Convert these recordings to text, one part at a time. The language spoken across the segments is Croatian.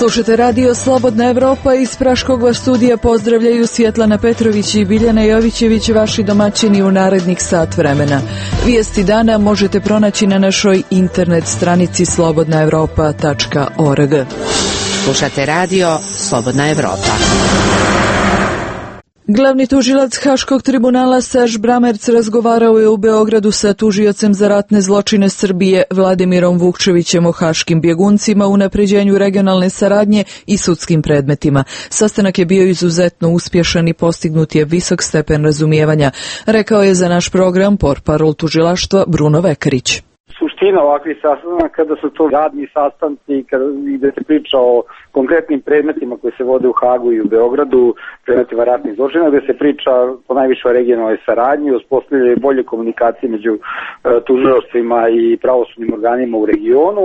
Slušate radio Slobodna Evropa, iz Praškog studija pozdravljaju Svjetlana Petrović i Biljana Jovićević, vaši domaćini u narednih sat vremena. Vijesti dana možete pronaći na našoj internet stranici slobodnaevropa.org. Slušate radio Slobodna Evropa. Glavni tužilac Haškog tribunala Serž Bramerc razgovarao je u Beogradu sa tužiocem za ratne zločine Srbije Vladimirom Vukčevićem o haškim bjeguncima, unapređenju regionalne saradnje i sudskim predmetima. Sastanak je bio izuzetno uspješan i postignut je visok stepen razumijevanja, rekao je za naš program portparol tužilaštva Bruno Vekarić. Suština ovakvih sastanaka da su to radni sastanci gde se priča o konkretnim predmetima koji se vode u Hagu i u Beogradu, predmetima ratnih zločina, gde se priča po najviše o regionalnoj saradnji, o uspostavljanju bolje komunikacije među tužilaštvima i pravosudnim organima u regionu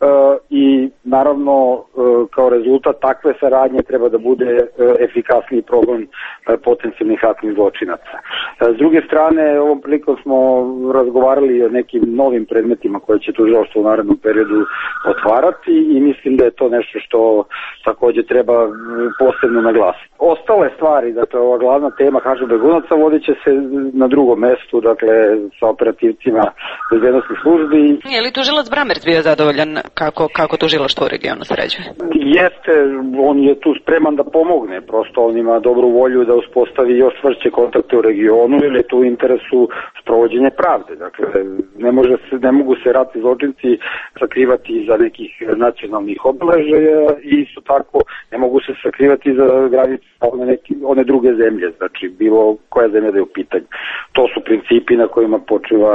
i naravno kao rezultat takve saradnje treba da bude efikasniji progon potencijalnih ratnih zločinaca. S druge strane, ovom prilikom smo razgovarali o nekim novim predmetima koje će tužilaštvo u narednom periodu otvarati i mislim da je to nešto što također treba posebno naglasiti. Ostale stvari, dakle ova glavna tema haških begunaca vodit će se na drugom mestu, dakle sa operativcima bezbednosnih službi. Je li tužilac Bramerc bio zadovoljan kako tužilaštvo u regionu sređuje? Jeste, on je tu spreman da pomogne, prosto on ima dobru volju da uspostavi još čvršće kontakte u regionu, jer je tu u interesu sprovođenje pravde. Dakle, ne mogu se ratni zločinci sakrivati iza nekih nacionalnih obeležaja i isto tako ne mogu se sakrivati iza granice one druge zemlje, znači bilo koja zemlja da je u pitanju. To su principi na kojima počiva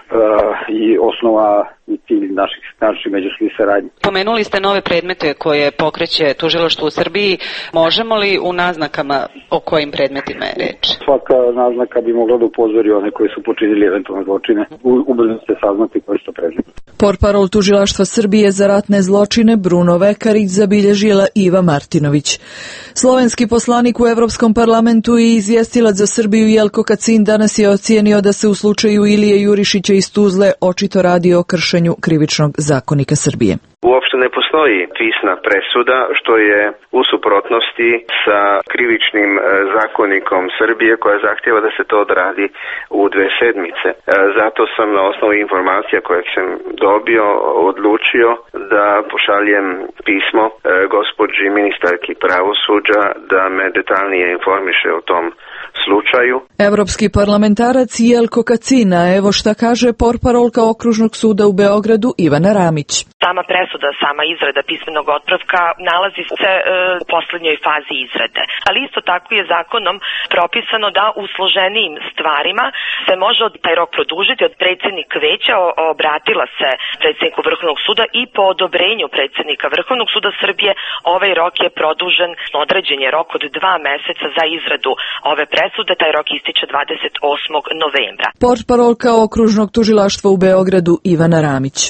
i osnova i cilj naših međusobnih saradnji. Pomenuli ste nove predmete koje pokreće tužilaštvo u Srbiji. Možemo li u naznakama o kojim predmetima je reč? Svaka naznaka bi mogla da upozori one koji su počinili eventualne zločine. Ubrzo ste saznati koji su to predmeti. Portparol tužilaštva Srbije za ratne zločine Bruno Vekarić zabilježila Iva Martinović. Slovenski poslanik u Evropskom parlamentu i izvjestilac za Srbiju Jelko Kacin danas je ocijenio da se u slučaju Ilije Jurišića iz Tuzle očito radi o kršenju krivičnog zakonika Srbije. Uopšte ne postoji pisna presuda, što je u suprotnosti sa krivičnim zakonikom Srbije koja zahtjeva da se to odradi u 2 sedmice. Zato sam na osnovu informacija koje sam dobio odlučio da pošaljem pismo gospođi ministarki pravosuđa da me detaljnije informiše o tom slučaju. Evropski parlamentarac Jelko Kacina, evo šta kaže portparolka Okružnog suda u Beogradu Ivana Ramić. Sama presuda, sama izrada pismenog otpravka nalazi se u poslednjoj fazi izrade. Ali isto tako je zakonom propisano da u složenijim stvarima se može taj rok produžiti. Od predsjednik veća obratila se predsjedniku Vrhovnog suda i po odobrenju predsjednika Vrhovnog suda Srbije ovaj rok je produžen. Određen je rok od 2 meseca za izradu ove presude. Taj rok ističe 28. novembra. Portparolka Okružnog tužilaštva u Beogradu Ivana Ramić.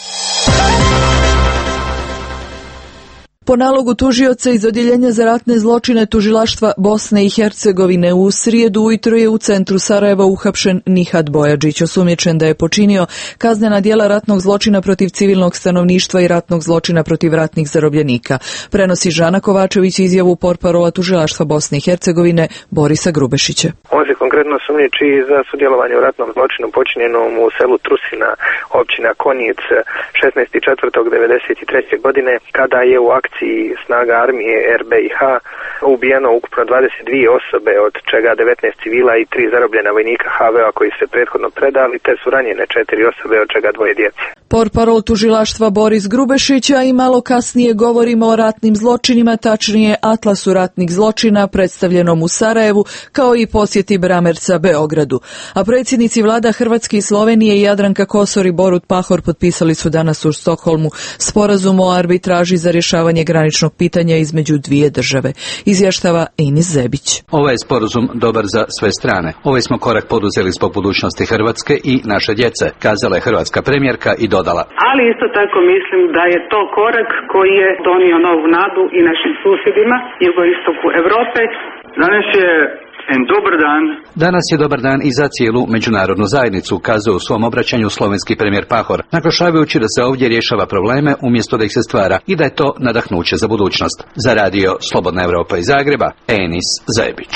Po nalogu tužioca iz Odjeljenja za ratne zločine tužilaštva Bosne i Hercegovine u srijedu ujutro je u centru Sarajeva uhapšen Nihat Bojađić, osumnjičen da je počinio kaznena djela ratnog zločina protiv civilnog stanovništva i ratnog zločina protiv ratnih zarobljenika. Prenosi Žana Kovačević izjavu portparola tužilaštva Bosne i Hercegovine Borisa Grubešića. On se konkretno sumnjiči za sudjelovanje u ratnom zločinu počinjenom u selu Trusina, općina Konjic, 16.4.1993. godine, kada je u akciji snaga armije RBIH ubijeno ukupno 22 osobe, od čega 19 civila i 3 zarobljena vojnika HV-a koji se prethodno predali, te su ranjene 4 osobe, od čega 2 djece. Portparol tužilaštva Boris Grubešića i malo kasnije govorimo o ratnim zločinima, tačnije Atlasu ratnih zločina predstavljenom u Sarajevu, kao i posjeti Bramerca Beogradu. A predsjednici vlada Hrvatske i Slovenije Jadranka Kosor i Borut Pahor potpisali su danas u Stokholmu sporazum o arbitraži za rješavanje graničnog pitanja između 2 države. Izvještava Enis Zebić. Ovaj je sporazum dobar za sve strane. Ovaj smo korak poduzeli zbog budućnosti Hrvatske i naše djece, kazala je hrvatska premijerka i dodala. Ali isto tako mislim da je to korak koji je donio novu nadu i našim susjedima, jugoistoku Europe. Danas je Dobar dan. Danas je dobar dan i za cijelu međunarodnu zajednicu, kazao u svom obraćanju slovenski premijer Pahor, naglašavajući da se ovdje rješava probleme umjesto da ih se stvara i da je to nadahnuće za budućnost. Za radio Slobodna Evropa iz Zagreba, Enis Zajebić.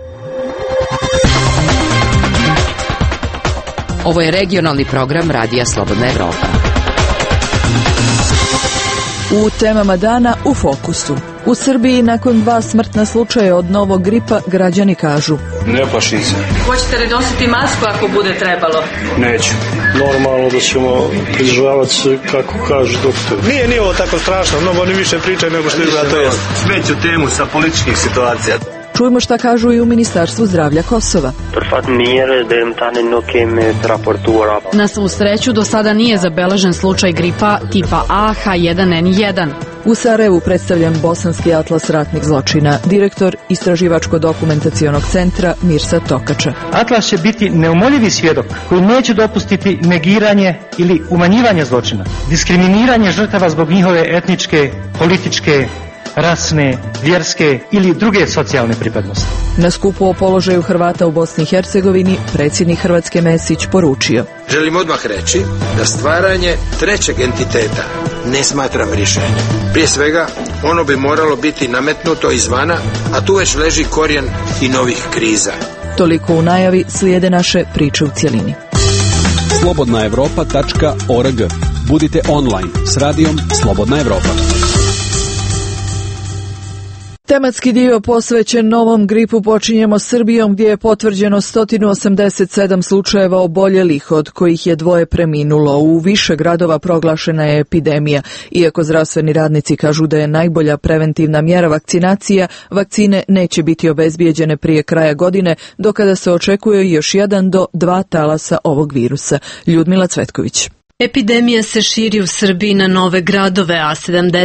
Ovo je regionalni program Radija Slobodna Evropa. U temama dana u fokusu. U Srbiji nakon 2 smrtna slučaja od novog gripa građani kažu: ne plašim se. Hoćete li nositi masku ako bude trebalo? Neću. Normalno da ćemo pridržavati se kako kaže doktor. Nije ovo tako strašno, mnogo oni više pričaju nego što izgleda to jest. Smeću temu sa političkih situacija. Čujmo šta kažu i u Ministarstvu zdravlja Kosova. Na svu sreću do sada nije zabeležen slučaj gripa tipa A H1N1. U Sarajevu predstavljan Bosanski atlas ratnih zločina, direktor Istraživačko-dokumentacionog centra Mirsa Tokača. Atlas će biti neumoljivi svjedok koji neće dopustiti negiranje ili umanjivanje zločina, diskriminiranje žrtava zbog njihove etničke, političke, rasne, vjerske ili druge socijalne pripadnosti. Na skupu o položaju Hrvata u Bosni i Hercegovini predsjednik Hrvatske Mesić poručio: želim odmah reći da stvaranje trećeg entiteta ne smatram rješenjem. Prije svega, ono bi moralo biti nametnuto izvana, a tu već leži korijen i novih kriza. Toliko u najavi, slijede naše priče u cjelini. slobodnaevropa.org. Budite online s radijom Slobodna Evropa. Tematski dio posvećen novom gripu počinjemo Srbijom, gdje je potvrđeno 187 slučajeva oboljelih, od kojih je 2 preminulo. U više gradova proglašena je epidemija. Iako zdravstveni radnici kažu da je najbolja preventivna mjera vakcinacija, vakcine neće biti obezbijeđene prije kraja godine, do kada se očekuje još 1 do 2 talasa ovog virusa. Ljudmila Cvetković. Epidemija se širi u Srbiji na nove gradove, a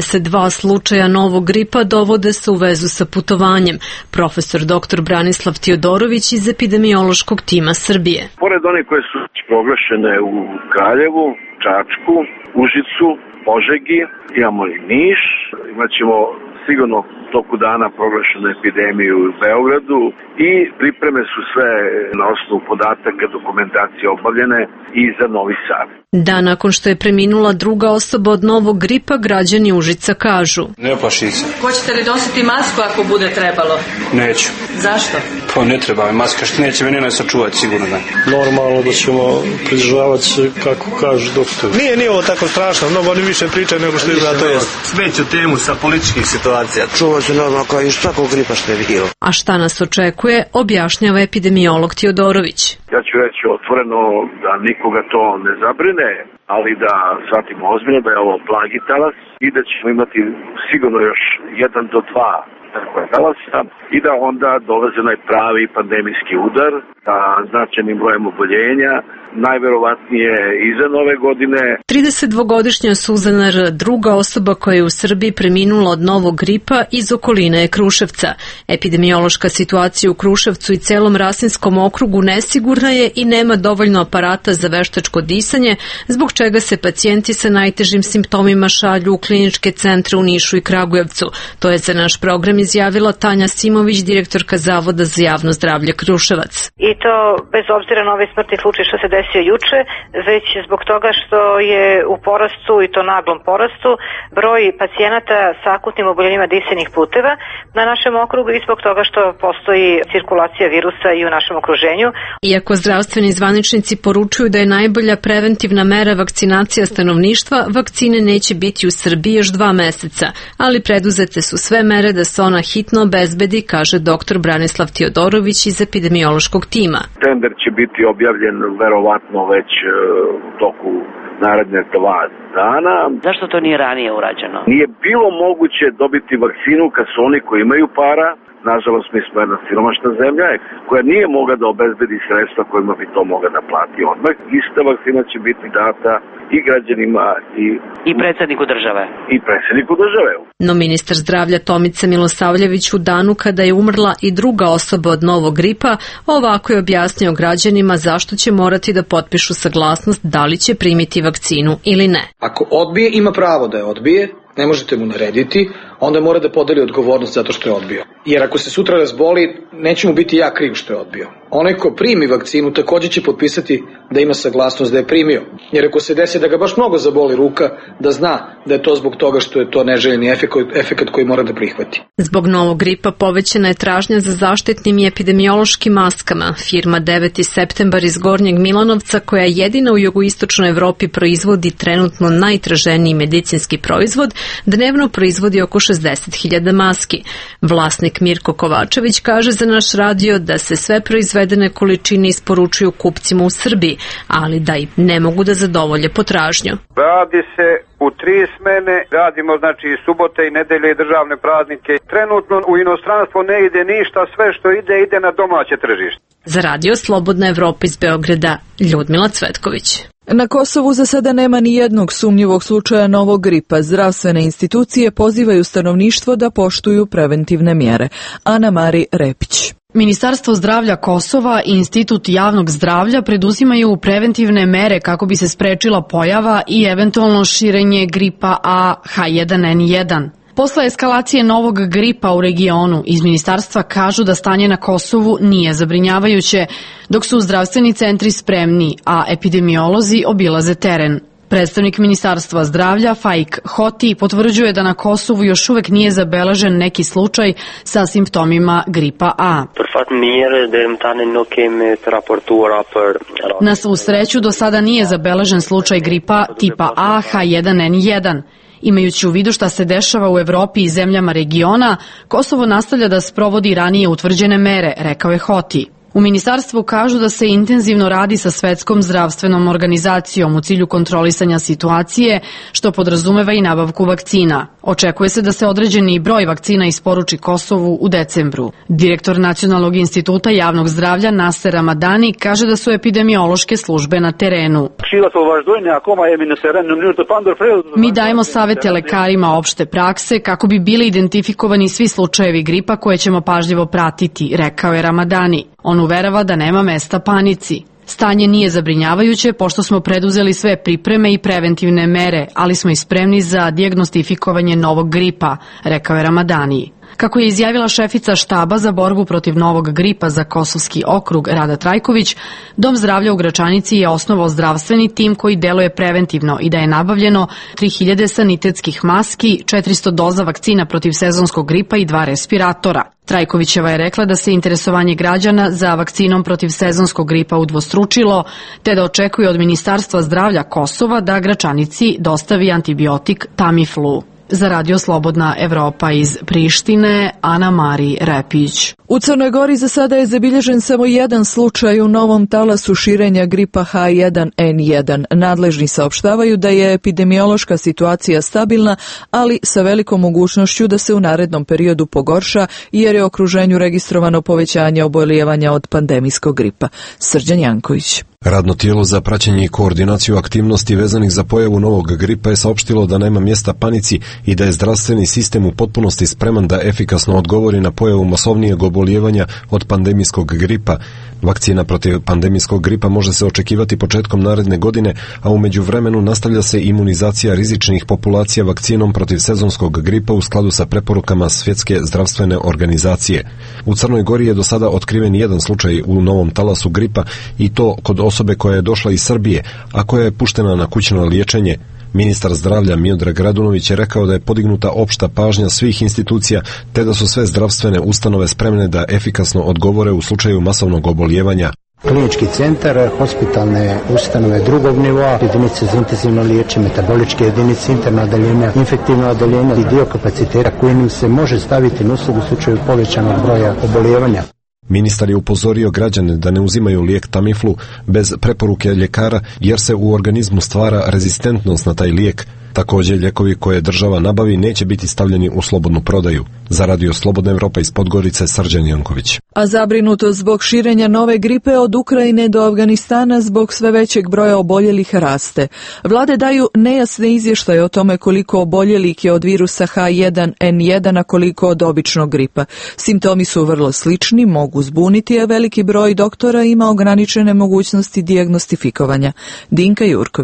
72 slučaja novog gripa dovode se u vezu sa putovanjem. Profesor dr. Branislav Tiodorović iz epidemiološkog tima Srbije. Pored onih koje su proglašene u Kraljevu, Čačku, Užicu, Požegi, imamo i Niš, imaćemo sigurno toku dana proglašenu epidemiju u Beogradu i pripreme su sve na osnovu podataka, dokumentacije obavljene i za Novi Sad. Dan nakon što je preminula druga osoba od novog gripa, građani Užica kažu: ne plašim se. Hoćete li nositi masku ako bude trebalo? Neću. Zašto? Pa ne treba mi maska, što neće meni nas sačuvati, sigurno da. Normalno da ćemo pridržavati se kako kaže doktor. Nije ovo tako strašno, mnogo oni više pričaju nego što izgleda to jest. Smeću temu sa političkih situacija. Čuva se normalno kao i svakog gripa što je bilo. A šta nas očekuje, objašnjava epidemiolog Tiodorović. Ja ću reći otvoreno da nikoga to ne zabrine, ali da shvatimo ozbiljno da je ovo blagi talas i da ćemo imati sigurno još 1 do 2 takve talasa i da onda dolaze onaj pravi pandemijski udar sa značajnim brojem oboljenja, najverovatnije iza nove godine. 32-godišnja Suzana R., druga osoba koja je u Srbiji preminula od novog gripa iz okoline je Kruševca. Epidemiološka situacija u Kruševcu i celom Rasinskom okrugu nesigurna je i nema dovoljno aparata za veštačko disanje, zbog čega se pacijenti sa najtežim simptomima šalju u kliničke centre u Nišu i Kragujevcu. To je za naš program izjavila Tanja Simović, direktorka Zavoda za javno zdravlje Kruševac. I to bez obzira na ovaj smrtni slučaj što se desio juče, već zbog toga što je u porastu, i to naglom porastu, broj pacijenata sa akutnim oboljenjima disajnih puteva na našem okrugu i zbog toga što postoji cirkulacija virusa i u našem okruženju. Iako zdravstveni zvaničnici poručuju da je najbolja preventivna mera vakcinacija stanovništva, vakcine neće biti u Srbiji još 2 meseca, ali preduzete su sve mere da se ona hitno obezbedi, kaže dr. Branislav Tiodorović iz epidemiološkog tima. Tender će biti objavljen verovatno već u toku naredne 2 dana. Zašto to nije ranije urađeno? Nije bilo moguće dobiti vakcinu kad su oni koji imaju para. Nažalost, mi smo jedna siromašna zemlja koja nije mogla da obezbedi sredstva kojima bi to mogla da plati odmah. Ista vakcina će biti data i građanima i predsjedniku države. I predsjedniku države. No ministar zdravlja Tomica Milosavljević u danu kada je umrla i druga osoba od novog gripa, ovako je objasnio građanima zašto će morati da potpišu saglasnost da li će primiti vakcinu ili ne. Ako odbije, ima pravo da je odbije, ne možete mu narediti. onda mora da podeli odgovornost zato što je odbio. Jer ako se sutra razboli, neće mu biti ja kriv što je odbio. Onaj ko primi vakcinu takođe će potpisati da ima saglasnost da je primio. Jer ako se desi da ga baš mnogo zaboli ruka, da zna da je to zbog toga što je to neželjeni efekat koji mora da prihvati. Zbog novog gripa povećana je tražnja za zaštitnim i epidemiološkim maskama. Firma 9. septembar iz Gornjeg Milanovca, koja jedina u jugoistočnoj Evropi proizvodi trenutno najtraženiji medicinski proizvod, dnevno proizvodi oko 60.000 maski. Vlasnik Mirko Kovačević kaže za naš radio da se sve proizvedene količine isporučuju kupcima u Srbiji, ali da i ne mogu da zadovolje potražnju. Radi se u 3 smene, radimo znači i subote i nedelje i državne praznike. Trenutno u inostranstvo ne ide ništa, sve što ide na domaće tržište. Za radio Slobodna Evropa iz Beograda, Ljudmila Cvetković. Na Kosovu za sada nema ni jednog sumnjivog slučaja novog gripa. Zdravstvene institucije pozivaju stanovništvo da poštuju preventivne mjere. Ana Mari Repić. Ministarstvo zdravlja Kosova i Institut javnog zdravlja preduzimaju preventivne mere kako bi se sprečila pojava i eventualno širenje gripa A H1N1. Posle eskalacije novog gripa u regionu, iz ministarstva kažu da stanje na Kosovu nije zabrinjavajuće, dok su zdravstveni centri spremni, a epidemiolozi obilaze teren. Predstavnik Ministarstva zdravlja Faik Hoti potvrđuje da na Kosovu još uvek nije zabeležen neki slučaj sa simptomima gripa A. Na svu sreću do sada nije zabeležen slučaj gripa tipa A H1N1. Imajući u vidu šta se dešava u Evropi i zemljama regiona, Kosovo nastavlja da sprovodi ranije utvrđene mere, rekao je Hoti. U ministarstvu kažu da se intenzivno radi sa Svetskom zdravstvenom organizacijom u cilju kontrolisanja situacije, što podrazumeva i nabavku vakcina. Očekuje se da se određeni broj vakcina isporuči Kosovu u decembru. Direktor Nacionalnog instituta javnog zdravlja Naser Ramadani kaže da su epidemiološke službe na terenu. Mi dajemo savete lekarima opšte prakse kako bi bili identifikovani svi slučajevi gripa koje ćemo pažljivo pratiti, rekao je Ramadani. On uverava da nema mesta panici. Stanje nije zabrinjavajuće pošto smo preduzeli sve pripreme i preventivne mere, ali smo i spremni za dijagnostifikovanje novog gripa, rekao je Ramadani. Kako je izjavila šefica štaba za borbu protiv novog gripa za Kosovski okrug Rada Trajković, Dom zdravlja u Gračanici je osnovao zdravstveni tim koji deluje preventivno i da je nabavljeno 3000 sanitetskih maski, 400 doza vakcina protiv sezonskog gripa i 2 respiratora. Trajkovićeva je rekla da se interesovanje građana za vakcinom protiv sezonskog gripa udvostručilo, te da očekuje od Ministarstva zdravlja Kosova da Gračanici dostavi antibiotik Tamiflu. Za radio Slobodna Evropa iz Prištine, Ana Mari Repić. U Crnoj Gori za sada je zabilježen samo jedan slučaj u novom talasu širenja gripa H1N1. Nadležni saopštavaju da je epidemiološka situacija stabilna, ali sa velikom mogućnošću da se u narednom periodu pogorša jer je u okruženju registrovano povećanje obolijevanja od pandemijskog gripa. Srđan Janković. Radno tijelo za praćenje i koordinaciju aktivnosti vezanih za pojavu novog gripa je saopštilo da nema mjesta panici i da je zdravstveni sistem u potpunosti spreman da efikasno odgovori na pojavu masovnijeg obolijevanja od pandemijskog gripa. Vakcina protiv pandemijskog gripa može se očekivati početkom naredne godine, a u međuvremenu nastavlja se imunizacija rizičnih populacija vakcinom protiv sezonskog gripa u skladu sa preporukama Svjetske zdravstvene organizacije. U Crnoj Gori je do sada otkriven jedan slučaj u novom talasu gripa i to kod osobe koja je došla iz Srbije, a koja je puštena na kućno liječenje. Ministar zdravlja Miodrag Radunović je rekao da je podignuta opšta pažnja svih institucija, te da su sve zdravstvene ustanove spremne da efikasno odgovore u slučaju masovnog obolijevanja. Klinički centar, hospitalne ustanove drugog nivoa, jedinice za intenzivno liječenje, metaboličke jedinice, interna odeljenja, infektivna odeljenja i dio kapaciteta koji nam se može staviti na uslugu u slučaju povećanog broja obolijevanja. Ministar je upozorio građane da ne uzimaju lijek Tamiflu bez preporuke ljekara jer se u organizmu stvara rezistentnost na taj lijek. Također, lijekovi koje država nabavi neće biti stavljeni u slobodnu prodaju. Za radio Slobodna Evropa iz Podgorice, Srđan Janković. A zabrinutost zbog širenja nove gripe od Ukrajine do Afganistana zbog sve većeg broja oboljelih raste. Vlade daju nejasne izvještaje o tome koliko oboljelih je od virusa H1N1, a koliko od običnog gripa. Simptomi su vrlo slični, mogu zbuniti, a veliki broj doktora ima ograničene mogućnosti dijagnostifikovanja. Dinka Jurković.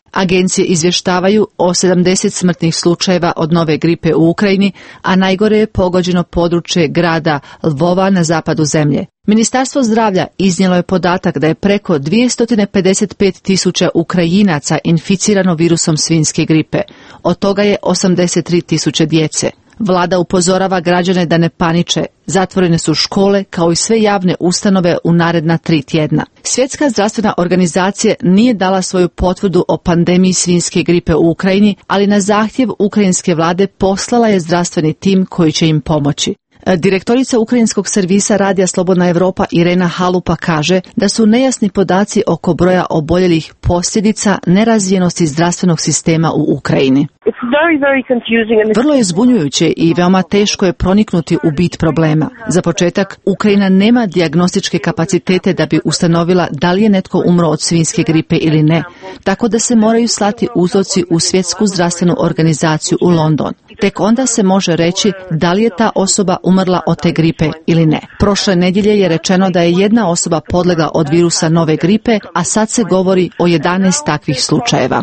Agencije izvještavaju o 70 smrtnih slučajeva od nove gripe u Ukrajini, a najgore je pogođeno područje grada Lvova na zapadu zemlje. Ministarstvo zdravlja iznijelo je podatak da je preko 255.000 Ukrajinaca inficirano virusom svinjske gripe, od toga je 83.000 djece. Vlada upozorava građane da ne paniče. Zatvorene su škole kao i sve javne ustanove u naredna 3 tjedna. Svjetska zdravstvena organizacija nije dala svoju potvrdu o pandemiji svinjske gripe u Ukrajini, ali na zahtjev ukrajinske vlade poslala je zdravstveni tim koji će im pomoći. Direktorica ukrajinskog servisa Radija Slobodna Evropa Irena Halupa kaže da su nejasni podaci oko broja oboljelih posljedica nerazvijenosti zdravstvenog sistema u Ukrajini. Vrlo je zbunjujuće i veoma teško je proniknuti u bit problema. Za početak, Ukrajina nema dijagnostičke kapacitete da bi ustanovila da li je netko umro od svinjske gripe ili ne, tako da se moraju slati uzorci u Svjetsku zdravstvenu organizaciju u London. Tek onda se može reći da li je ta osoba umrla od te gripe ili ne. Prošle nedjelje je rečeno da je jedna osoba podlegla od virusa nove gripe, a sad se govori o 11 takvih slučajeva.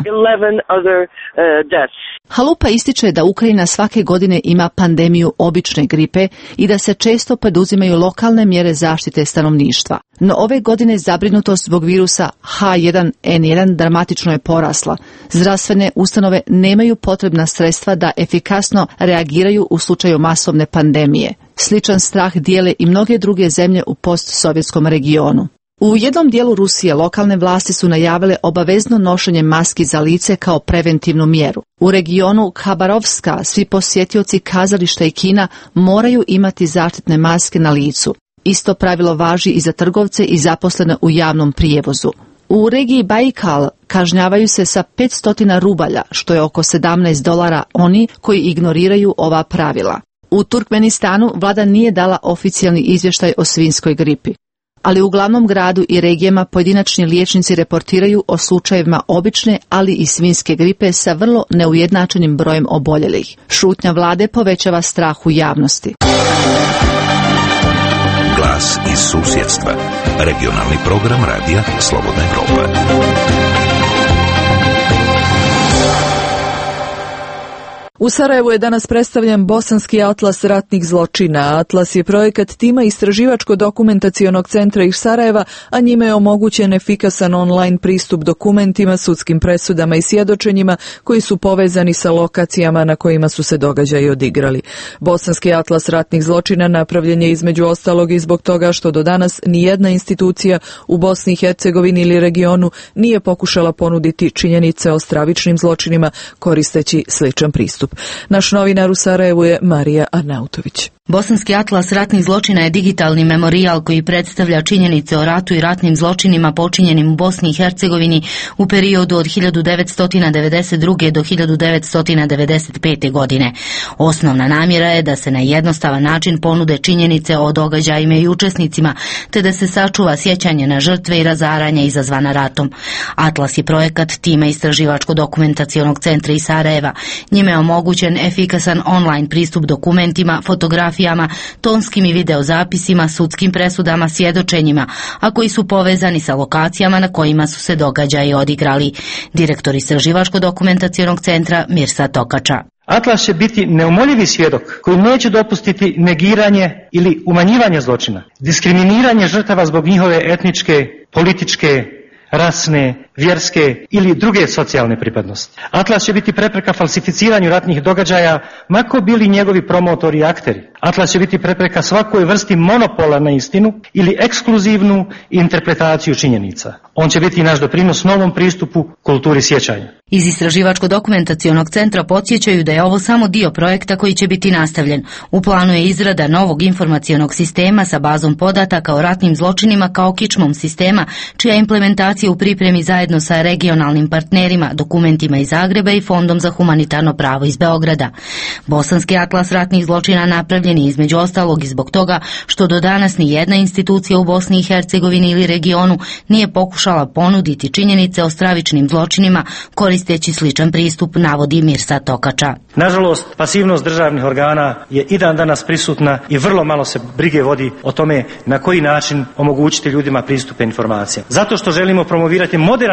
Halupa ističe da Ukrajina svake godine ima pandemiju obične gripe i da se često poduzimaju lokalne mjere zaštite stanovništva. No ove godine zabrinutost zbog virusa H1N1 dramatično je porasla. Zdravstvene ustanove nemaju potrebna sredstva da efikasno reagiraju u slučaju masovne pandemije. Sličan strah dijele i mnoge druge zemlje u postsovjetskom regionu. U jednom dijelu Rusije lokalne vlasti su najavile obavezno nošenje maski za lice kao preventivnu mjeru. U regionu Khabarovska svi posjetioci kazališta i kina moraju imati zaštitne maske na licu. Isto pravilo važi i za trgovce i zaposlene u javnom prijevozu. U regiji Baikal kažnjavaju se sa 500 rubalja, što je oko $17, oni koji ignoriraju ova pravila. U Turkmenistanu vlada nije dala oficijalni izvještaj o svinjskoj gripi, ali u glavnom gradu i regijama pojedinačni liječnici reportiraju o slučajevima obične, ali i svinjske gripe sa vrlo neujednačenim brojem oboljelih. Šutnja vlade povećava strah u javnosti. Glas iz susjedstva. Regionalni program Radija Slobodna Evropa. U Sarajevu je danas predstavljen Bosanski atlas ratnih zločina. Atlas je projekat tima Istraživačko-dokumentacionog centra iz Sarajeva, a njime je omogućen efikasan online pristup dokumentima, sudskim presudama i svjedočenjima koji su povezani sa lokacijama na kojima su se događaji odigrali. Bosanski atlas ratnih zločina napravljen je između ostalog i zbog toga što do danas nijedna institucija u Bosni i Hercegovini ili regionu nije pokušala ponuditi činjenice o stravičnim zločinima koristeći sličan pristup. Naš novinar u Sarajevu je Marija Arnautović. Bosanski atlas ratnih zločina je digitalni memorijal koji predstavlja činjenice o ratu i ratnim zločinima počinjenim u Bosni i Hercegovini u periodu od 1992. do 1995. godine. Osnovna namjera je da se na jednostavan način ponude činjenice o događajima i učesnicima, te da se sačuva sjećanje na žrtve i razaranja izazvana ratom. Atlas je projekat tima Istraživačko-dokumentacionog centra iz Sarajeva. Njime je omogućen efikasan online pristup dokumentima, fotografijama, tonskim i videozapisima, sudskim presudama, svjedočenjima, a koji su povezani sa lokacijama na kojima su se događaji odigrali. Direktor Istraživačko-dokumentacionog centra Mirsa Tokača. Atlas će biti neumoljivi svjedok koji neće dopustiti negiranje ili umanjivanje zločina, diskriminiranje žrtava zbog njihove etničke, političke, rasne, vjerske ili druge socijalne pripadnosti. Atlas će biti prepreka falsificiranju ratnih događaja, mako bili njegovi promotori i akteri. Atlas će biti prepreka svakoj vrsti monopola na istinu ili ekskluzivnu interpretaciju činjenica. On će biti naš doprinos novom pristupu kulturi sjećanja. Iz Istraživačko-dokumentacionog centra podsjećaju da je ovo samo dio projekta koji će biti nastavljen. U planu je izrada novog informacionog sistema sa bazom podataka o ratnim zločinima kao kičmom sistema, čija implementacija u pripremi zajedno sa regionalnim partnerima, dokumentima iz Zagreba i Fondom za humanitarno pravo iz Beograda. Bosanski atlas ratnih zločina napravljen je između ostalog i zbog toga što do danas ni jedna institucija u Bosni i Hercegovini ili regionu nije pokušala ponuditi činjenice o stravičnim zločinima koristeći sličan pristup, navodi Mirsa Tokača. Nažalost, pasivnost državnih organa je i dan danas prisutna i vrlo malo se brige vodi o tome na koji način omogućiti ljudima pristupe informacija. Zato što želimo promovirati moderan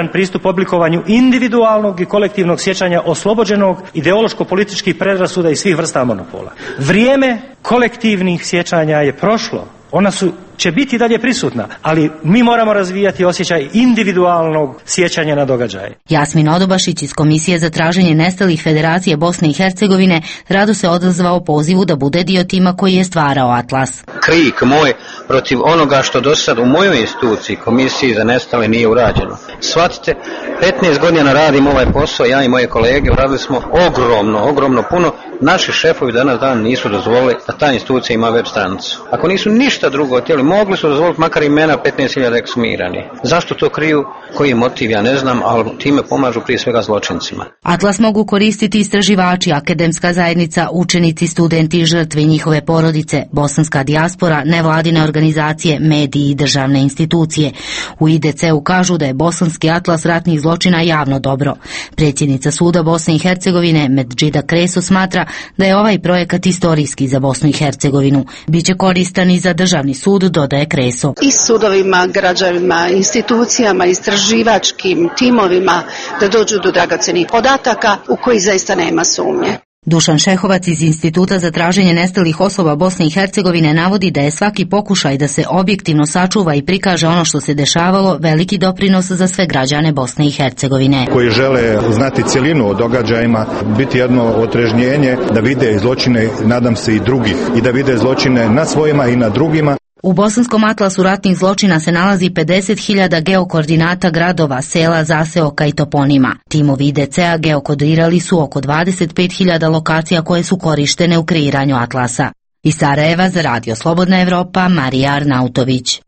ciljaniziran pristup oblikovanju individualnog i kolektivnog sjećanja oslobođenog ideološko-političkih predrasuda i svih vrsta monopola. Vrijeme kolektivnih sjećanja je prošlo. Ona će biti dalje prisutna, ali mi moramo razvijati osjećaj individualnog sjećanja na događaje. Jasmin Odobašić iz Komisije za traženje nestalih Federacije Bosne i Hercegovine rado se odazvao pozivu da bude dio tima koji je stvarao Atlas. Krik moj protiv onoga što do sad u mojoj instituciji, Komisiji za nestale, nije urađeno. Shvatite, 15 godina radim ovaj posao, ja i moje kolege uradili smo ogromno puno. Naši šefovi danas dan nisu dozvolili da ta institucija ima web stranicu. Ako nisu ništa drugo htjeli, mogli su dozvoliti makar imena 15.000 ekshumiranih. Zašto to kriju? Koji je motiv, ja ne znam, ali time pomažu prije svega zločincima. Atlas mogu koristiti istraživači, akademska zajednica, učenici, studenti, žrtve i njihove porodice, bosanska dijaspora, nevladine organizacije, mediji i državne institucije. U IDC-u kažu da je bosanski atlas ratnih zločina javno dobro. Predsjednica suda Bosne i Hercegovine Medžida Kreso smatra da je ovaj projekat istorijski za Bosnu i Hercegovinu. Biće koristan i za državni sud, dodaje Kreso. I sudovima, građanima, institucijama, istraživačkim timovima da dođu do dragocenih podataka u koji zaista nema sumnje. Dušan Šehovac iz Instituta za traženje nestalih osoba Bosne i Hercegovine navodi da je svaki pokušaj da se objektivno sačuva i prikaže ono što se dešavalo veliki doprinos za sve građane Bosne i Hercegovine. Koji žele znati cjelinu o događajima, biti jedno otrežnjenje da vide zločine, nadam se i drugih, i da vide zločine na svojima i na drugima. U Bosanskom atlasu ratnih zločina se nalazi 50.000 geokoordinata gradova, sela, zaseoka i toponima. Timovi IDC-a geokodirali su oko 25.000 lokacija koje su korištene u kreiranju atlasa. Iz Sarajeva za Radio Slobodna Evropa, Marija Arnautović.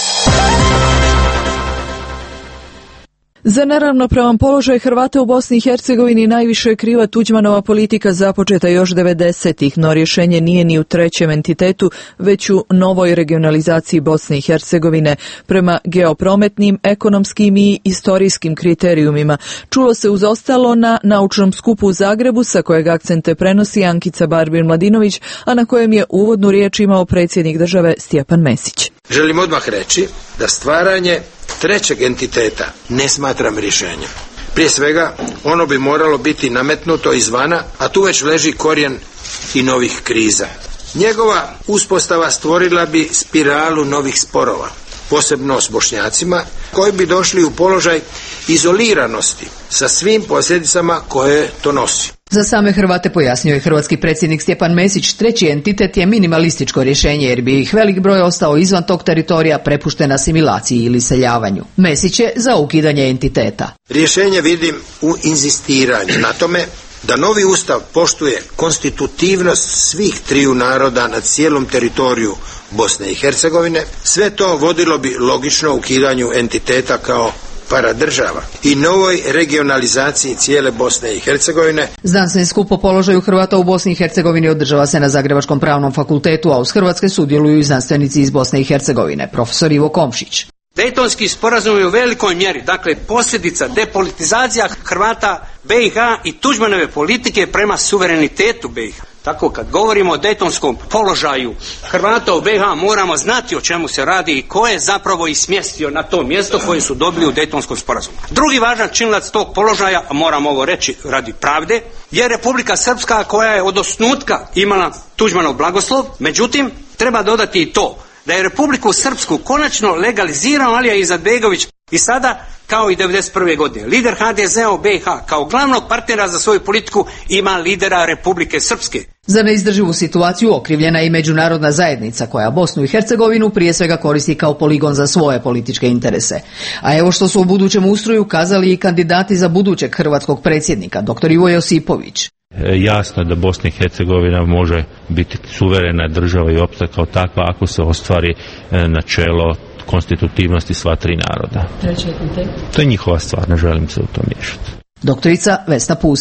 Za neravnopravan položaj Hrvata u Bosni i Hercegovini najviše je kriva Tuđmanova politika započeta još 90-ih, no rješenje nije ni u trećem entitetu, već u novoj regionalizaciji Bosne i Hercegovine prema geoprometnim, ekonomskim i istorijskim kriterijumima. Čulo se uz ostalo na naučnom skupu u Zagrebu, sa kojeg akcente prenosi Ankica Barbir-Mladinović, a na kojem je uvodnu riječ imao predsjednik države Stjepan Mesić. Želim odmah reći da stvaranje trećeg entiteta ne smatram rješenjem. Prije svega, ono bi moralo biti nametnuto izvana, a tu već leži korijen i novih kriza. Njegova uspostava stvorila bi spiralu novih sporova, posebno s Bošnjacima, koji bi došli u položaj izoliranosti sa svim posljedicama koje to nosi. Za same Hrvate, pojasnio je hrvatski predsjednik Stjepan Mesić, treći entitet je minimalističko rješenje jer bi ih velik broj ostao izvan tog teritorija prepušten asimilaciji ili seljavanju. Mesić je za ukidanje entiteta. Rješenje vidim u inzistiranju na tome da novi ustav poštuje konstitutivnost svih triju naroda na cijelom teritoriju Bosne i Hercegovine. Sve to vodilo bi logično ukidanju entiteta kao paradržava i novoj regionalizaciji cijele Bosne i Hercegovine. Znanstveni skup o položaju Hrvata u Bosni i Hercegovini održava se na Zagrebačkom pravnom fakultetu, a uz Hrvatske sudjeluju i znanstvenici iz Bosne i Hercegovine, profesor Ivo Komšić. Dejtonski sporazum je u velikoj mjeri, dakle, posljedica depolitizacija Hrvata BiH i Tuđmanove politike prema suverenitetu BiH. Tako kad govorimo o dejtonskom položaju Hrvata u BiH moramo znati o čemu se radi i ko je zapravo i smjestio na to mjesto koje su dobili u dejtonskom sporazumu. Drugi važan činilac tog položaja, a moram ovo reći radi pravde, je Republika Srpska koja je od osnutka imala Tuđmanov blagoslov. Međutim, treba dodati i to da je Republiku Srpsku konačno legalizirao Alija Izetbegović i sada, kao i 1991. godine, lider HDZ-a u BiH kao glavnog partnera za svoju politiku ima lidera Republike Srpske. Za neizdrživu situaciju okrivljena je i međunarodna zajednica koja Bosnu i Hercegovinu prije svega koristi kao poligon za svoje političke interese. A evo što su u budućem ustroju kazali i kandidati za budućeg hrvatskog predsjednika, dr. Ivo Josipović. Jasno je da Bosna i Hercegovina može biti suverena država i opstati kao takva ako se ostvari načelo konstitutivnosti sva tri naroda. To je njihova stvar, ne želim se u to miješati. Doktorica Vesna Pusić.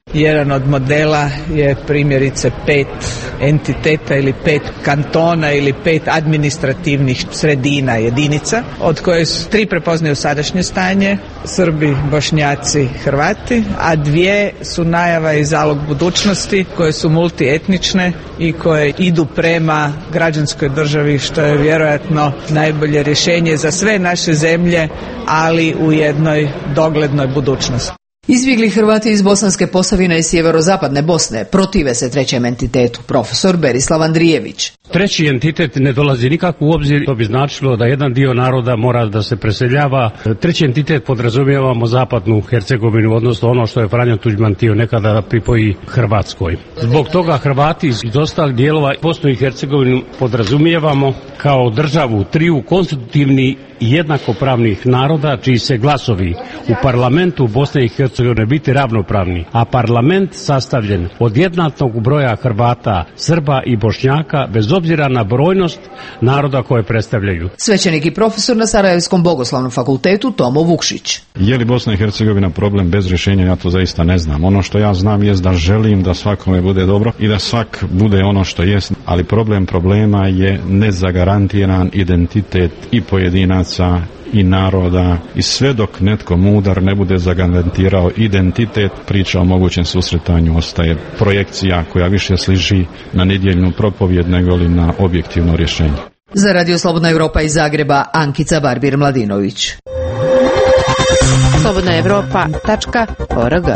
Jedan od modela je primjerice 5 entiteta ili 5 kantona ili 5 administrativnih sredina, jedinica, od koje 3 prepoznaju sadašnje stanje, Srbi, Bošnjaci, Hrvati, a 2 su najava i zalog budućnosti koje su multietnične i koje idu prema građanskoj državi, što je vjerojatno najbolje rješenje za sve naše zemlje, ali u jednoj doglednoj budućnosti. Izbjegli Hrvati iz Bosanske Posavine i sjeverozapadne Bosne protive se trećem entitetu, profesor Berislav Andrijević. Treći entitet ne dolazi nikako u obzir, to bi značilo da jedan dio naroda mora da se preseljava. Treći entitet podrazumijevamo zapadnu Hercegovinu, odnosno ono što je Franjo Tuđman htio nekada da pripoji Hrvatskoj. Zbog toga Hrvati iz ostalih dijelova Bosnu i Hercegovinu podrazumijevamo kao državu triju konstitutivni i jednakopravnih naroda čiji se glasovi u parlamentu Bosne i Hercegovine biti ravnopravni, a parlament sastavljen od jednakog broja Hrvata, Srba i Bošnjaka bez obzira na brojnost naroda koje predstavljaju. Svećenik i profesor na Sarajevskom bogoslovnom fakultetu Tomo Vukšić. Je li Bosna i Hercegovina problem bez rješenja, ja to zaista ne znam. Ono što ja znam jest da želim da svakome bude dobro i da svak bude ono što jest, ali problem problema je nezagarantiran identitet i pojedinaca i naroda, i sve dok netko mudar ne bude zagarantirao identitet, priča o mogućem susretanju ostaje projekcija koja više sliži na nedjeljnu propovjed nego li na objektivno rješenje. Za Radio Slobodna Europa iz Zagreba, Ankica Barbir-Mladinović. slobodnaevropa.org.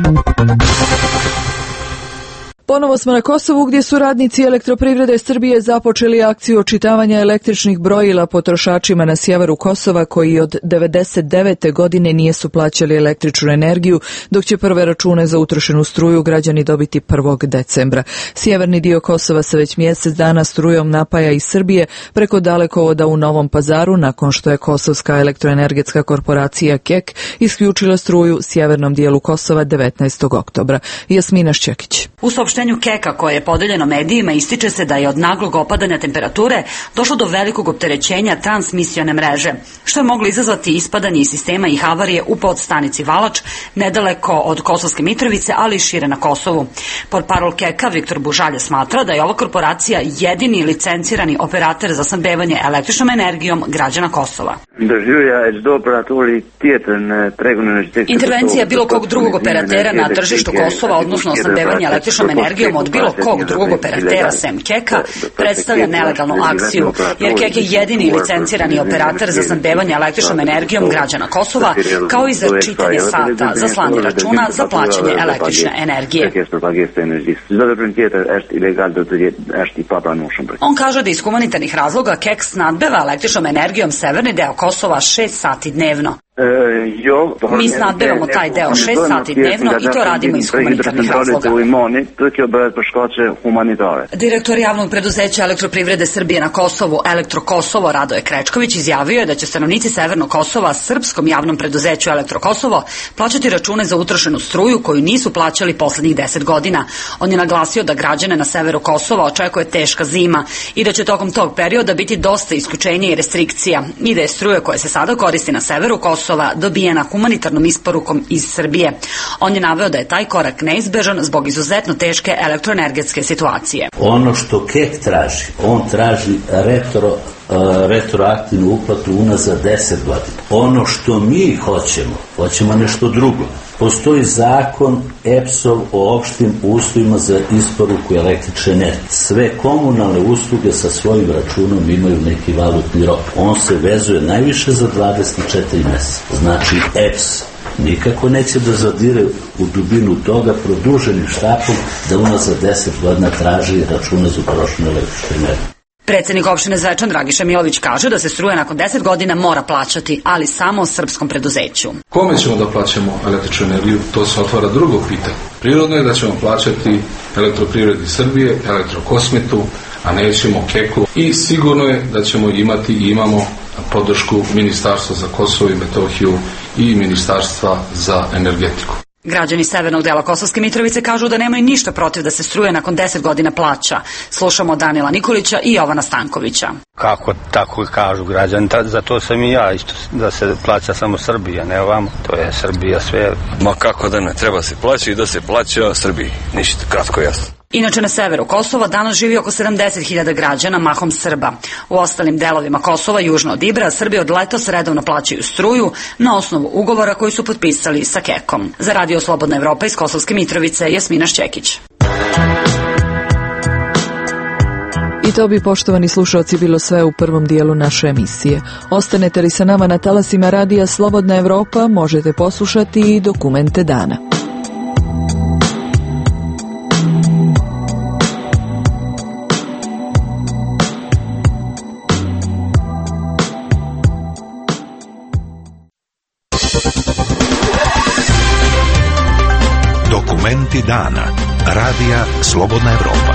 Ponovo smo na Kosovu gdje su radnici Elektroprivrede Srbije započeli akciju očitavanja električnih brojila potrošačima na sjeveru Kosova koji od 1999. godine nisu plaćali električnu energiju, dok će prve račune za utrošenu struju građani dobiti 1. decembra. Sjeverni dio Kosova se već mjesec dana strujom napaja iz Srbije preko dalekovoda u Novom Pazaru nakon što je Kosovska elektroenergetska korporacija KEK isključila struju sjevernom dijelu Kosova 19. oktobra. Jasmina Šćekić. U saopštenju KEK-a koje je podeljeno medijima ističe se da je od naglog opadanja temperature došlo do velikog opterećenja transmisione mreže, što je moglo izazvati ispadanje iz sistema i havarije u podstanici Valač, nedaleko od Kosovske Mitrovice, ali i šire na Kosovu. Portparol KEK-a Viktor Bužalja smatra da je ova korporacija jedini licencirani operater za snabdevanje električnom energijom građana Kosova. Intervencija bilo kog drugog operatera na tržištu Kosova, odnosno snabdevanje električnom energijom od bilo kog drugog operatera sem KEK-a, predstavlja nelegalnu akciju, jer KEK je jedini licencirani operator za snabdevanje električnom energijom građana Kosova, kao i za čitanje sata, za slanje računa, za plaćanje električne energije. On kaže da iz humanitarnih razloga KEK snabdeva električnom energijom severni deo Kosova 6 sati dnevno. Mi snabdevamo taj deo 6 sati dnevno i to radimo iz humanitarnih razloga. Direktor javnog preduzeća Elektroprivrede Srbije na Kosovu, Elektro Kosovo, Radoje Krečković, izjavio je da će stanovnici Severnog Kosova srpskom javnom preduzeću Elektro Kosovo plaćati račune za utrošenu struju koju nisu plaćali poslednjih 10 godina. On je naglasio da građane na severu Kosova očekuje teška zima i da će tokom tog perioda biti dosta isključenja i restrikcija i da je struja koja se sada koristi na severu Kosova dobijena humanitarnom isporukom iz Srbije. On je naveo da je taj korak neizbežan zbog izuzetno teške elektroenergetske situacije. Ono što KEK traži, on traži retroaktivnu uplatu unazad 10 godina. Ono što mi hoćemo nešto drugo. Postoji zakon EPSOV o opštim uslovima za isporuku električne energije. Sve komunalne usluge sa svojim računom imaju neki valutni rok. On se vezuje najviše za 24 mjeseca. Znači EPS nikako neće da zadire u dubinu toga produženim štapom da unazad 10 godina traži račune za utrošenu električnu energiju. Predsjednik opštine Zvečan Dragiša Milović kaže da se struja nakon 10 godina mora plaćati, ali samo srpskom preduzeću. Kome ćemo da plaćamo električnu energiju? To se otvara drugo pitanje. Prirodno je da ćemo plaćati Elektroprivredi Srbije, Elektrokosmetu, a nećemo KEK-u i sigurno je da ćemo imati i imamo podršku Ministarstva za Kosovo i Metohiju i Ministarstva za energetiku. Građani severnog dela Kosovske Mitrovice kažu da nemaju ništa protiv da se struje nakon 10 godina plaća. Slušamo Danila Nikolića i Jovana Stankovića. Kako tako kažu građani, zato sam i ja isto, da se plaća samo Srbija, ne ovamo, to je Srbija sve. Ma kako da ne, treba se plaća i da se plaća Srbiji, ništa, kratko jasno. Inače, na severu Kosova danas živi oko 70.000 građana, mahom Srba. U ostalim delovima Kosova, južno od Ibra, Srbi od letos redovno plaćaju struju na osnovu ugovora koji su potpisali sa KEK-om. Za Radio Slobodna Evropa iz Kosovske Mitrovice, Jasmina Šćekić. I to bi, poštovani slušalci, bilo sve u prvom dijelu naše emisije. Ostanete li sa nama na talasima Radija Slobodna Evropa, možete poslušati i dokumente dana. Dokumenti dana. Radija Slobodna Evropa.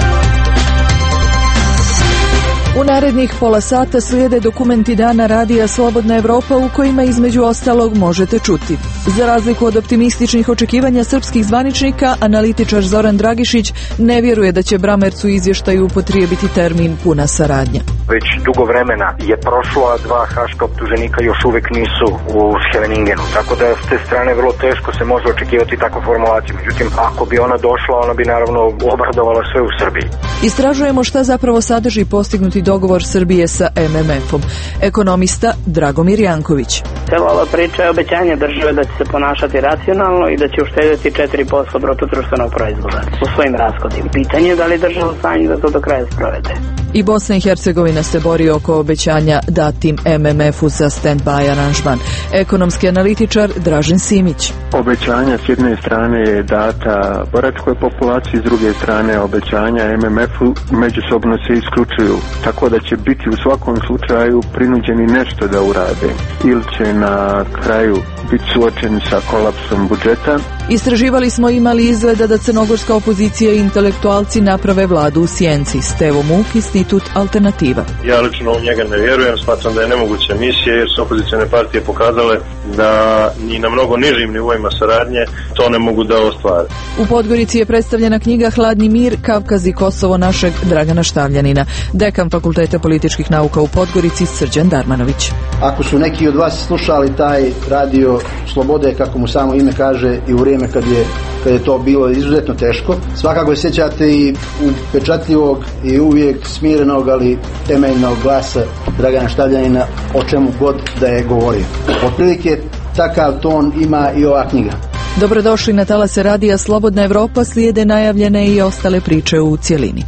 U narednih pola sata slijede dokumenti dana Radija Slobodna Evropa u kojima između ostalog možete čuti. Za razliku od optimističnih očekivanja srpskih zvaničnika, analitičar Zoran Dragišić ne vjeruje da će Bramercu izvještaju upotrijebiti termin puna saradnja. Već dugo vremena je prošlo, a dva haška optuženika još uvijek nisu u Scheveningenu, tako da s te strane vrlo teško se može očekivati takvu formulaciju. Međutim, ako bi ona došla, ona bi naravno obradovala sve u Srbiji. Istražujemo šta zapravo sadrži postignuti dogovor Srbije sa MMF-om. Ekonomista Dragomir Janković. Cela ova priča je obećanje države da će se ponašati racionalno i da će uštedjeti 4% brutodruštvenog proizvoda u svojim rashodima. Pitanje je da li država stanje da to do kraja sprovede. I Bosna i Hercegovina se bori oko obećanja datim MMF-u za stand-by aranžman. Ekonomski analitičar Dražen Simić. Obećanja s jedne strane je data boračkoj populaciji, s druge strane obećanja MMF-u međusobno se isključuju, tako da će biti u svakom slučaju prinuđeni nešto da urade ili će na kraju biti suočeni sa kolapsom budžeta. Istraživali smo imali izgleda da crnogorska opozicija i intelektualci naprave vladu u sjenci. Stevo Muk, Institut Alternativa. Ja lično u njega ne vjerujem, smatram da je nemoguća misija jer su opozicijne partije pokazale da ni na mnogo nižim nivoima saradnje to ne mogu da ostvare. U Podgorici je predstavljena knjiga Hladni mir, Kavkaz i Kosovo našeg Dragana Štavljanina. Dekan Fakulteta političkih nauka u Podgorici Srđan Darmanović. Ako su neki od vas slušali taj radio Slobode, kako mu samo ime kaže, i u vrijeme kad je to bilo izuzetno teško, svakako se sjećate i upečatljivog i uvijek smirenog, ali temeljnog glasa Dragana Štavljanina o čemu god da je govorio. Otprilike takav ton ima i ova knjiga. Dobrodošli na talase Radija Slobodna Evropa, slijede najavljene i ostale priče u cjelini.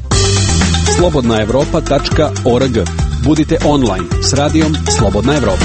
slobodnaevropa.org. Budite online s radijom Slobodna Evropa.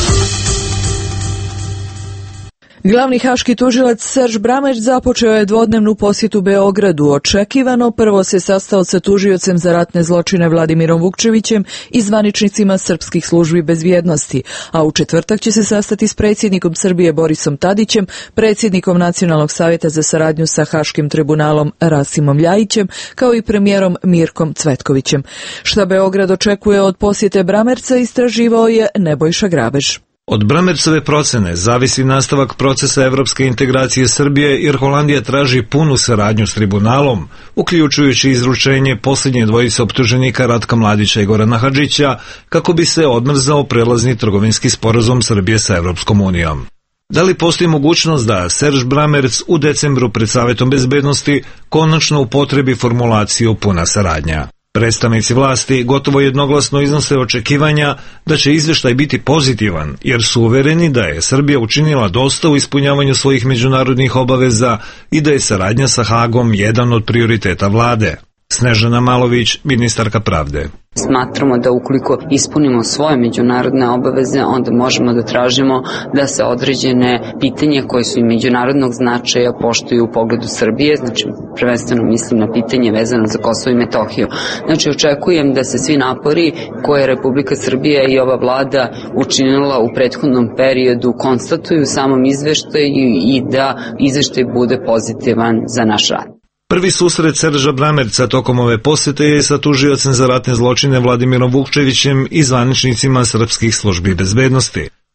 Glavni haški tužilac Serž Bramerc započeo je dvodnevnu posjetu Beogradu. Očekivano prvo se sastao sa tužiocem za ratne zločine Vladimirom Vukčevićem i zvaničnicima srpskih službi bezbjednosti, a u četvrtak će se sastati s predsjednikom Srbije Borisom Tadićem, predsjednikom Nacionalnog savjeta za saradnju sa Haškim tribunalom Rasimom Ljajićem, kao i premijerom Mirkom Cvetkovićem. Šta Beograd očekuje od posjete Bramerca istraživao je Nebojša Grabež. Od Bramercove procene zavisi nastavak procesa evropske integracije Srbije jer Holandija traži punu saradnju s tribunalom, uključujući izručenje posljednje dvojice optuženika Ratka Mladića i Gorana Hadžića, kako bi se odmrzao prelazni trgovinski sporazum Srbije sa Evropskom unijom. Da li postoji mogućnost da Serž Bramerc u decembru pred Savjetom bezbednosti konačno upotrebi formulaciju puna saradnja? Predstavnici vlasti gotovo jednoglasno iznose očekivanja da će izvještaj biti pozitivan, jer su uvereni da je Srbija učinila dosta u ispunjavanju svojih međunarodnih obaveza i da je saradnja sa Hagom jedan od prioriteta vlade. Snežana Malović, ministarka pravde. Smatramo da ukoliko ispunimo svoje međunarodne obaveze, onda možemo da tražimo da se određene pitanja koje su i međunarodnog značaja poštuju u pogledu Srbije, znači prvenstveno mislim na pitanje vezano za Kosovo i Metohiju. Znači očekujem da se svi napori koje je Republika Srbija i ova vlada učinila u prethodnom periodu konstatuju u samom izveštaju i da izveštaj bude pozitivan za naš rad. Prvi susret Serža Bramerca tokom ove posjete je sa tužiocem za ratne zločine Vladimirom Vukčevićem i zvaničnicima srpskih službi bezbednosti.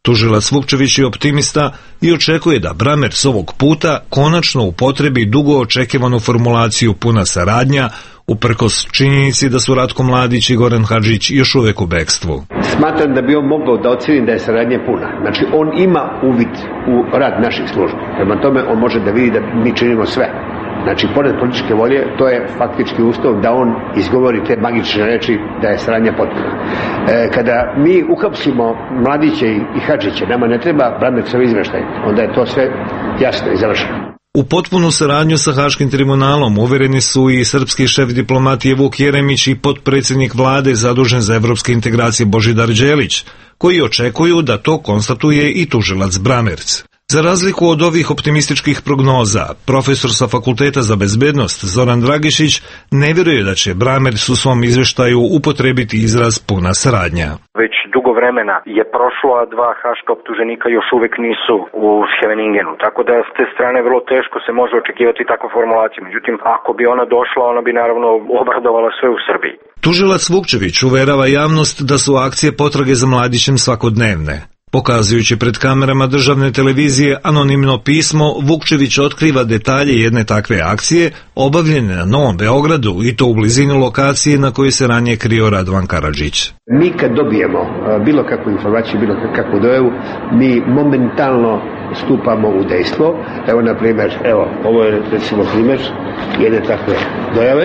Tužilac Vukčević je optimista i očekuje da Bramers ovog puta konačno upotrebi dugo očekivanu formulaciju puna saradnja, uprkos činjenici da su Ratko Mladić i Goran Hadžić još uvek u bekstvu. Smatram da bi on mogao da oceni da je saradnja puna. Znači, on ima uvid u rad naših službi. Prema tome, on može da vidi da mi činimo sve. Znači, pored političke volje, to je faktički uslov da on izgovori te magične reči da je saradnja potpuna. Kada mi uhapsimo Mladića i Hadžića, nama ne treba Bramersov izveštaj, onda je to sve jasno i završeno. U potpunu saradnju sa Haškim tribunalom uvereni su i srpski šef diplomatije Vuk Jeremić i potpredsjednik vlade zadužen za evropske integracije Božidar Đelić, koji očekuju da to konstatuje i tužilac Bramers. Za razliku od ovih optimističkih prognoza, profesor sa Fakulteta za bezbednost Zoran Dragišić ne vjeruje da će Bramers u svom izveštaju upotrebiti izraz puna saradnja. Već dugo vremena je prošlo, a dva haška optuženika još uvek nisu u Scheveningenu, tako da s te strane vrlo teško se može očekivati takva formulacija. Međutim, ako bi ona došla, ona bi naravno obradovala sve u Srbiji. Tužilac Vukčević uverava javnost da su akcije potrage za Mladićem svakodnevne. Pokazujući pred kamerama državne televizije anonimno pismo, Vukčević otkriva detalje jedne takve akcije obavljene na Novom Beogradu i to u blizini lokacije na kojoj se ranije krio Radovan Karadžić. Mi kad dobijemo bilo kakvu informaciju, bilo kakvu dojavu, mi momentalno stupamo u dejstvo. Evo, na primjer, ovo je recimo primjer jedne takve dojave.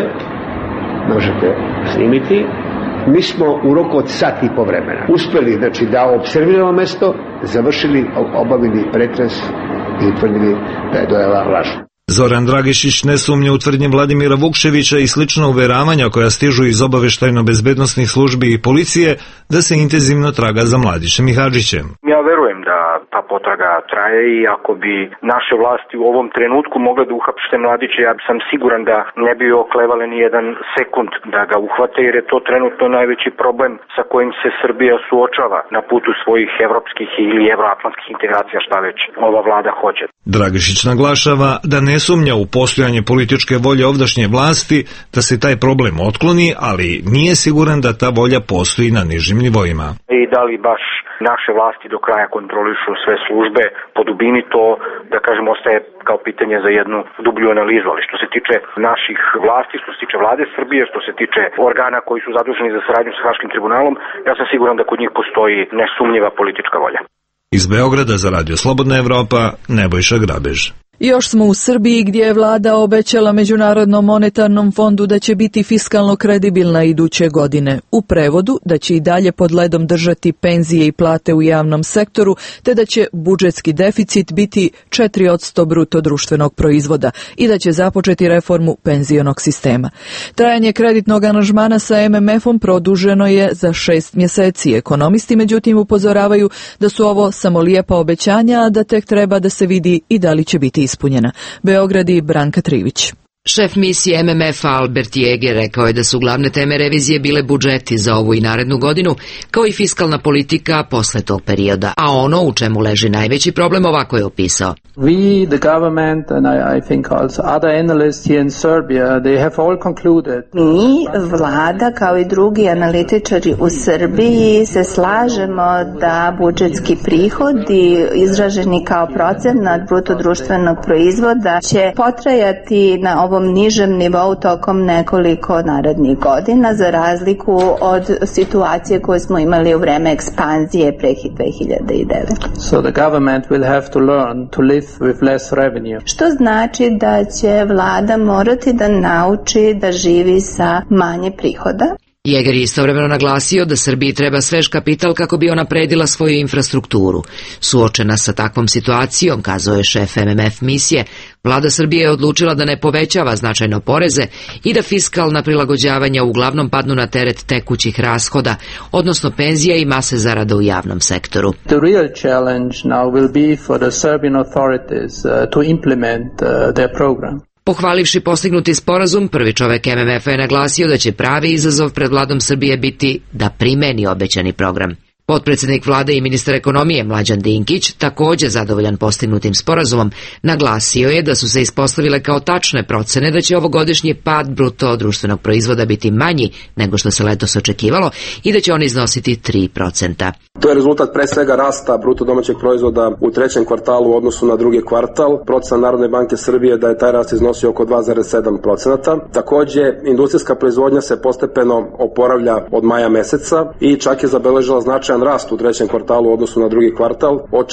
Možete snimiti. Mi smo u roku od sat i po vremena uspeli, znači, da observiramo mesto, završili, obavili pretres i utvrdili da je dojava lažna. Zoran Dragišić ne sumnja u tvrdnje Vladimira Vukčevića i slična uveravanja koja stižu iz obaveštajno-bezbednosnih službi i policije da se intenzivno traga za Mladićem i Hadžićem. Ja verujem da ta potraga traje i ako bi naše vlasti u ovom trenutku mogle da uhapšte Mladića, ja sam siguran da ne bi oklevale ni jedan sekund da ga uhvate, jer je to trenutno najveći problem sa kojim se Srbija suočava na putu svojih evropskih ili evroatlantskih integracija, šta već ova vlada hoće. Dragišić naglašava da ne sumnja u postojanje političke volje ovdašnje vlasti da se taj problem otkloni, ali nije siguran da ta volja postoji na nižim nivoima. I da li baš naše vlasti do kraja kontrolišu sve službe po dubini, to, da kažem, ostaje kao pitanje za jednu dublju analizu. Ali što se tiče naših vlasti, što se tiče vlade Srbije, što se tiče organa koji su zaduženi za saradnju sa Haškim tribunalom, ja sam siguran da kod njih postoji nesumnjiva politička volja. Iz Beograda za Radio Slobodna Evropa, Nebojša Grabež. Još smo u Srbiji gdje je vlada obećala Međunarodnom monetarnom fondu da će biti fiskalno kredibilna iduće godine. U prevodu da će i dalje pod ledom držati penzije i plate u javnom sektoru, te da će budžetski deficit biti 4% bruto društvenog proizvoda i da će započeti reformu penzionog sistema. Trajanje kreditnog aranžmana sa MMF-om produženo je za 6 mjeseci. Ekonomisti međutim upozoravaju da su ovo samo lijepa obećanja, a da tek treba da se vidi i da li će biti ispunjena. Beograd i Branka Trivić. Šef misije MMF-a Albert Jäger rekao je da su glavne teme revizije bile budžeti za ovu i narednu godinu, kao i fiskalna politika posle tog perioda. A ono u čemu leži najveći problem ovako je opisao. We, the government, and I think also other analysts here in Serbia, they have all concluded. Mi, vlada, kao i drugi analitičari u Srbiji, se slažemo da budžetski prihodi izraženi kao procenat bruto društvenog proizvoda će potrajati na ovom nižem nivou tokom nekoliko narednih godina, za razliku od situacije koju smo imali u vreme ekspanzije pre 2009. So the government will have to learn to live with less revenue. Što znači da će vlada morati da nauči da živi sa manje prihoda. Jäger je istovremeno naglasio da Srbiji treba svež kapital kako bi napredila svoju infrastrukturu. Suočena sa takvom situacijom, kazao je šef MMF misije, vlada Srbije je odlučila da ne povećava značajno poreze i da fiskalna prilagođavanja uglavnom padnu na teret tekućih rashoda, odnosno penzija i mase zarada u javnom sektoru. The real challenge now will be for the Serbian authorities to implement their program. Pohvalivši postignuti sporazum, prvi čovek MMF-a je naglasio da će pravi izazov pred vladom Srbije biti da primeni obećani program. Potpredsednik vlade i ministar ekonomije Mlađan Dinkić, takođe zadovoljan postignutim sporazumom, naglasio je da su se ispostavile kao tačne procene da će ovogodišnji pad bruto društvenog proizvoda biti manji nego što se letos očekivalo i da će on iznositi 3%. To je rezultat pre svega rasta bruto domaćeg proizvoda u trećem kvartalu u odnosu na drugi kvartal. Procena Narodne banke Srbije da je taj rast iznosio oko 2,7%. Takođe, industrijska proizvodnja se postepeno oporavlja od maja meseca i čak je zabeležila značajan rast u trećem kvartalu u odnosu na drugi kvartal od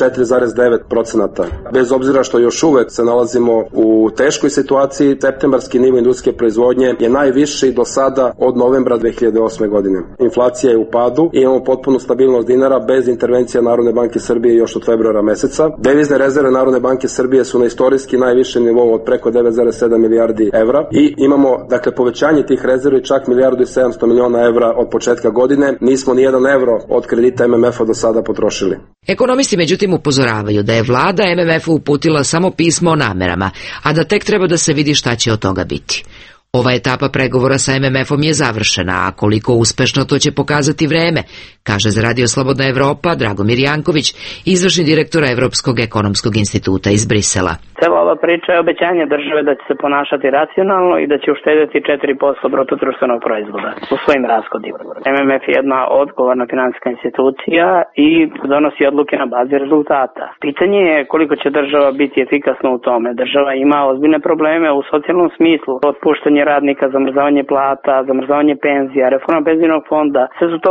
4,9%. Bez obzira što još uvek se nalazimo u teškoj situaciji, septembarski nivo industrijske proizvodnje je najviši do sada od novembra 2008. godine. Inflacija je u padu i imamo potpunu stabilnost dinara bez intervencija Narodne banke Srbije još od februara meseca. Devizne rezerve Narodne banke Srbije su na istorijski najvišem nivou od preko 9,7 milijardi evra i imamo povećanje tih rezervi čak 1,7 milijardi evra od početka godine. Nismo ni 1 evro od kredita MMF-a do sada potrošili. Ekonomisti međutim upozoravaju da je vlada MMF-u uputila samo pismo o namerama, a da tek treba da se vidi šta će od toga biti. Ova etapa pregovora sa MMF-om je završena, a koliko uspešno to će pokazati vreme, kaže za Radio Slobodna Evropa Dragomir Janković, izvršni direktor Evropskog ekonomskog instituta iz Brisela. Cela ova priča je obećanje države da će se ponašati racionalno i da će uštedeti 4% bruto društvenog proizvoda u svojim rashodima. MMF je jedna odgovorna finansijska institucija i donosi odluke na bazi rezultata. Pitanje je koliko će država biti efikasna u tome. Država ima ozbiljne probleme u socijalnom smislu, otpuštanje radnika, zamrzavanje plata, zamrzavanje penzija, reforma penzijnog fonda. Sve su to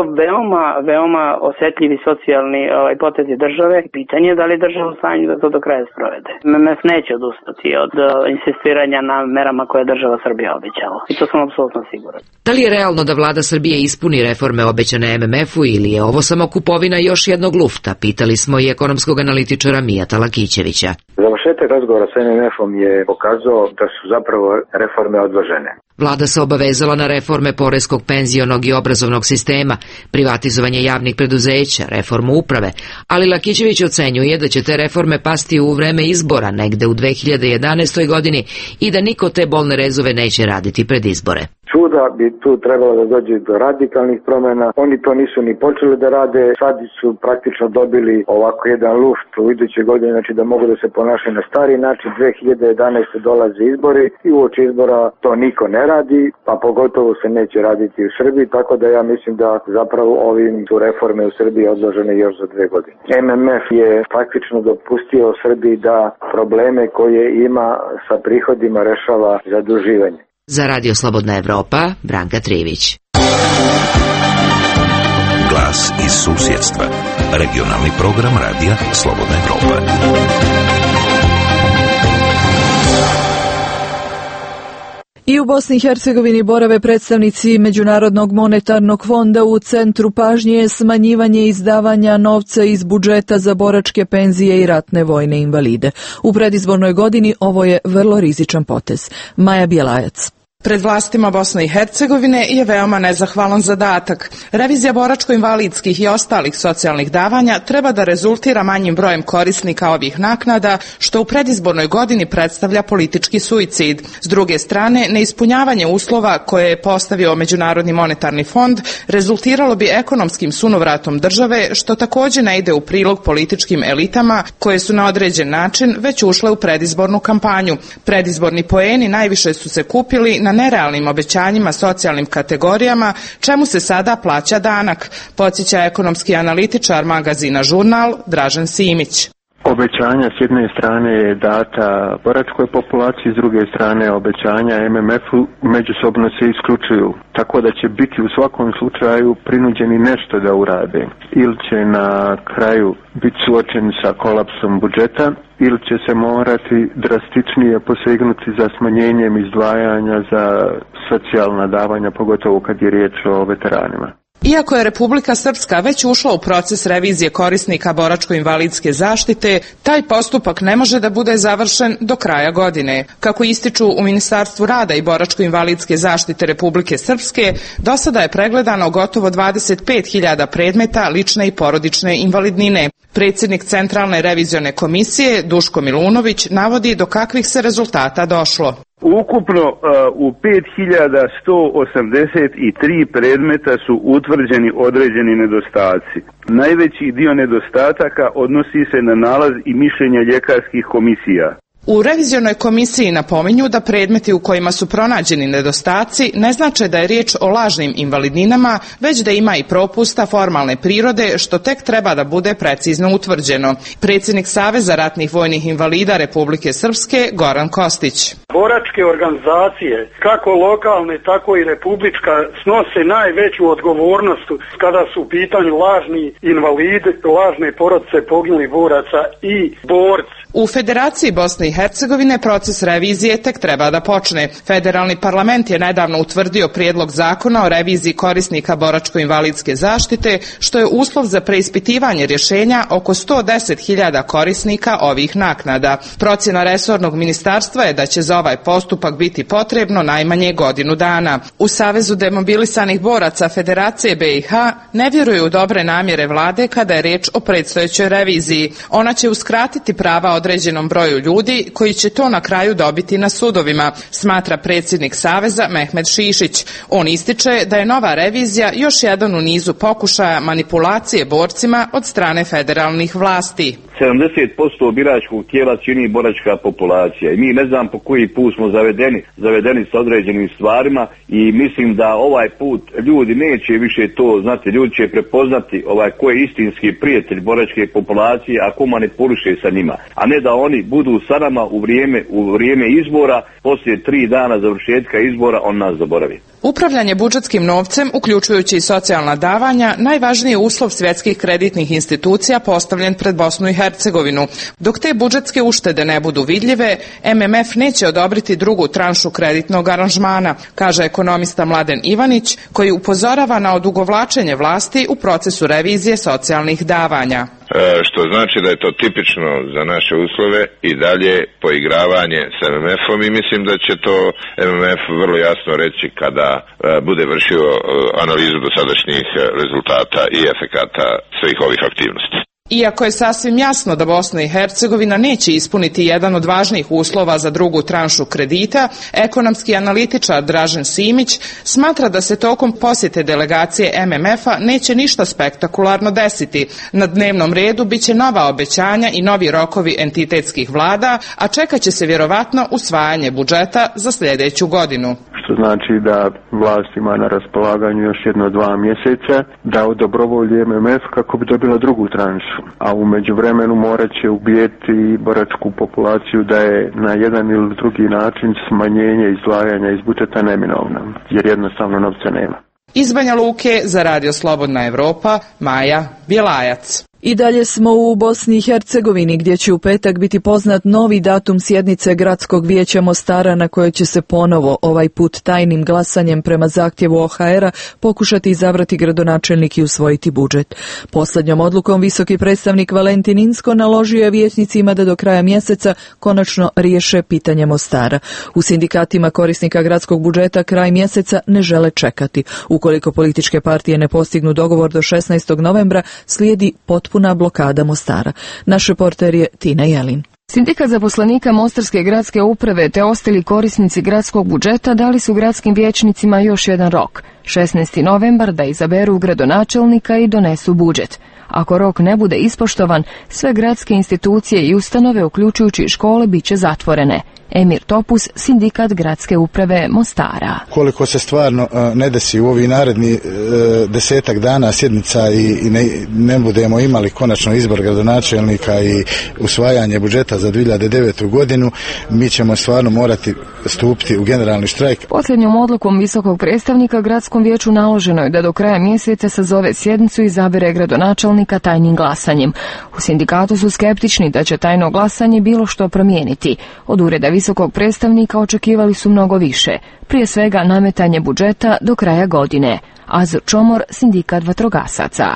veoma osetljivi socijalni potezi države. Pitanje je da li država u stanju da to do kraja sprovede. MMF neće odustati od insistiranja na merama koje je država Srbija obećala. I to sam apsolutno siguran. Da li je realno da vlada Srbije ispuni reforme obećane MMF-u ili je ovo samo kupovina još jednog lufta? Pitali smo i ekonomskog analitičara Mijata Lakićevića. Završetak razgovora sa MMF-om je pokazao da su zapravo reforme odložene. Vlada se obavezala na reforme poreskog, penzionog i obrazovnog sistema, privatizovanje javnih preduzeća, reformu uprave, ali Lakićević ocenjuje da će te reforme pasti u vreme izbora negde u 2011. godini i da niko te bolne rezove neće raditi pred izbore. Čuda bi tu trebalo da dođe do radikalnih promjena. Oni to nisu ni počeli da rade, sad su praktično dobili ovako jedan luft u iduće godine, znači da mogu da se ponašaju na stari način. 2011. dolaze izbori i uoči izbora to niko ne radi, pa pogotovo se neće raditi u Srbiji, tako da ja mislim da zapravo ovim su reforme u Srbiji odložene još za 2 godine. MMF je praktično dopustio Srbiji da probleme koje ima sa prihodima rešava zaduživanje. Za Radio Slobodna Evropa, Branka Trivić. Glas iz susjedstva. Regionalni program Radija Slobodna Evropa. I u Bosni i Hercegovini borave predstavnici Međunarodnog monetarnog fonda. U centru pažnje je smanjivanje izdavanja novca iz budžeta za boračke penzije i ratne vojne invalide. U predizbornoj godini ovo je vrlo rizičan potez. Maja Bjelajac. Pred vlastima Bosne i Hercegovine je veoma nezahvalan zadatak. Revizija boračko-invalidskih i ostalih socijalnih davanja treba da rezultira manjim brojem korisnika ovih naknada, što u predizbornoj godini predstavlja politički suicid. S druge strane, neispunjavanje uslova koje je postavio Međunarodni monetarni fond rezultiralo bi ekonomskim sunovratom države, što također ne ide u prilog političkim elitama koje su na određen način već ušle u predizbornu kampanju. Predizborni poeni najviše su se kupili na nerealnim obećanjima socijalnim kategorijama, čemu se sada plaća danak, podsjeća ekonomski analitičar magazina Žurnal Dražen Simić. Obećanja s jedne strane je data boračkoj populaciji, s druge strane obećanja MMF-u međusobno se isključuju, tako da će biti u svakom slučaju prinuđeni nešto da urade. Ili će na kraju biti suočeni sa kolapsom budžeta, ili će se morati drastičnije posegnuti za smanjenjem izdvajanja za socijalna davanja, pogotovo kad je riječ o veteranima. Iako je Republika Srpska već ušla u proces revizije korisnika boračko-invalidske zaštite, taj postupak ne može da bude završen do kraja godine. Kako ističu u Ministarstvu rada i boračko-invalidske zaštite Republike Srpske, do sada je pregledano gotovo 25.000 predmeta lične i porodične invalidnine. Predsjednik Centralne revizione komisije Duško Milunović navodi do kakvih se rezultata došlo. Ukupno u 5183 predmeta su utvrđeni određeni nedostaci. Najveći dio nedostataka odnosi se na nalaz i mišljenja ljekarskih komisija. U revizionoj komisiji napominju da predmeti u kojima su pronađeni nedostaci ne znače da je riječ o lažnim invalidninama, već da ima i propusta formalne prirode, što tek treba da bude precizno utvrđeno. Predsjednik Saveza ratnih vojnih invalida Republike Srpske Goran Kostić. Boračke organizacije, kako lokalne, tako i republička, snose najveću odgovornost kada su u pitanju lažni invalidi, lažne porodice poginulih boraca i borci. U Federaciji Bosne i Hercegovine proces revizije tek treba da počne. Federalni parlament je nedavno utvrdio prijedlog zakona o reviziji korisnika boračko-invalidske zaštite, što je uslov za preispitivanje rješenja oko 110.000 korisnika ovih naknada. Procjena resornog ministarstva je da će za ovaj postupak biti potrebno najmanje godinu dana. U Savezu demobilisanih boraca Federacije BiH ne vjeruju u dobre namjere vlade kada je riječ o predstojećoj reviziji. Ona će uskratiti prava određenom broju ljudi koji će to na kraju dobiti na sudovima, smatra predsjednik Saveza Mehmed Šišić. On ističe da je nova revizija još jedan u nizu pokušaja manipulacije borcima od strane federalnih vlasti. 70% biračkog tijela čini boračka populacija i mi ne znam po koji put smo zavedeni sa određenim stvarima i mislim da ovaj put ljudi neće više to znati, ljudi će prepoznati ko je istinski prijatelj boračke populacije, a ko manipuliše sa njima, a ne da oni budu sa nama u vrijeme izbora, poslije 3 dana završetka izbora on nas zaboravi. Upravljanje budžetskim novcem, uključujući i socijalna davanja, najvažniji je uslov svjetskih kreditnih institucija postavljen pred Bosnu i Hercegovinu. Dok te budžetske uštede ne budu vidljive, MMF neće odobriti drugu tranšu kreditnog aranžmana, kaže ekonomista Mladen Ivanić, koji upozorava na odugovlačenje vlasti u procesu revizije socijalnih davanja. Što znači da je to tipično za naše uslove i dalje poigravanje s MMF-om i mislim da će to MMF vrlo jasno reći kada bude vršio analizu dosadašnjih rezultata i efekata svih ovih aktivnosti. Iako je sasvim jasno da Bosna i Hercegovina neće ispuniti jedan od važnih uslova za drugu tranšu kredita, ekonomski analitičar Dražen Simić smatra da se tokom posjete delegacije MMF-a neće ništa spektakularno desiti. Na dnevnom redu biće nova obećanja i novi rokovi entitetskih vlada, a čekat će se vjerovatno usvajanje budžeta za sljedeću godinu. Što znači da vlast ima na raspolaganju još 1-2 mjeseca da odobrovolji MMF kako bi dobila drugu tranšu. A u međuvremenu morat će ubijeti boračku populaciju da je na jedan ili drugi način smanjenje izdvajanja iz budžeta neminovno, jer jednostavno novca nema. Iz Banja Luke za Radio Slobodna Evropa, Maja Bjelajac. I dalje smo u Bosni i Hercegovini gdje će u petak biti poznat novi datum sjednice Gradskog vijeća Mostara na kojoj će se ponovo ovaj put tajnim glasanjem prema zahtjevu OHR-a pokušati izabrati gradonačelnik i usvojiti budžet. Posljednjom odlukom visoki predstavnik Valentin Inzko naložio je vijećnicima da do kraja mjeseca konačno riješe pitanje Mostara. U sindikatima korisnika gradskog budžeta kraj mjeseca ne žele čekati. Ukoliko političke partije ne postignu dogovor do 16. novembra, slijedi potpuna blokada Mostara. Naš reporter je Tina Jelin. Sindikat zaposlenika Mostarske gradske uprave te ostali korisnici gradskog budžeta dali su gradskim vijećnicima još jedan rok, 16. novembar, da izaberu gradonačelnika i donesu budžet. Ako rok ne bude ispoštovan, sve gradske institucije i ustanove, uključujući škole, bit će zatvorene. Emir Topus, sindikat gradske uprave Mostara. Koliko se stvarno ne desi u ovih naredni 10 dana sjednica i ne budemo imali konačno izbor gradonačelnika i usvajanje budžeta za 2009. godinu, mi ćemo stvarno morati stupiti u generalni štrajk. Posljednjom odlukom visokog predstavnika gradskom vijeću naloženo je da do kraja mjeseca sazove sjednicu i izabere gradonačelnika tajnim glasanjem. U sindikatu su skeptični da će tajno glasanje bilo što promijeniti. Od ureda visokog predstavnika očekivali su mnogo više, prije svega nametanje budžeta do kraja godine. Azur Čomor, sindikat vatrogasaca.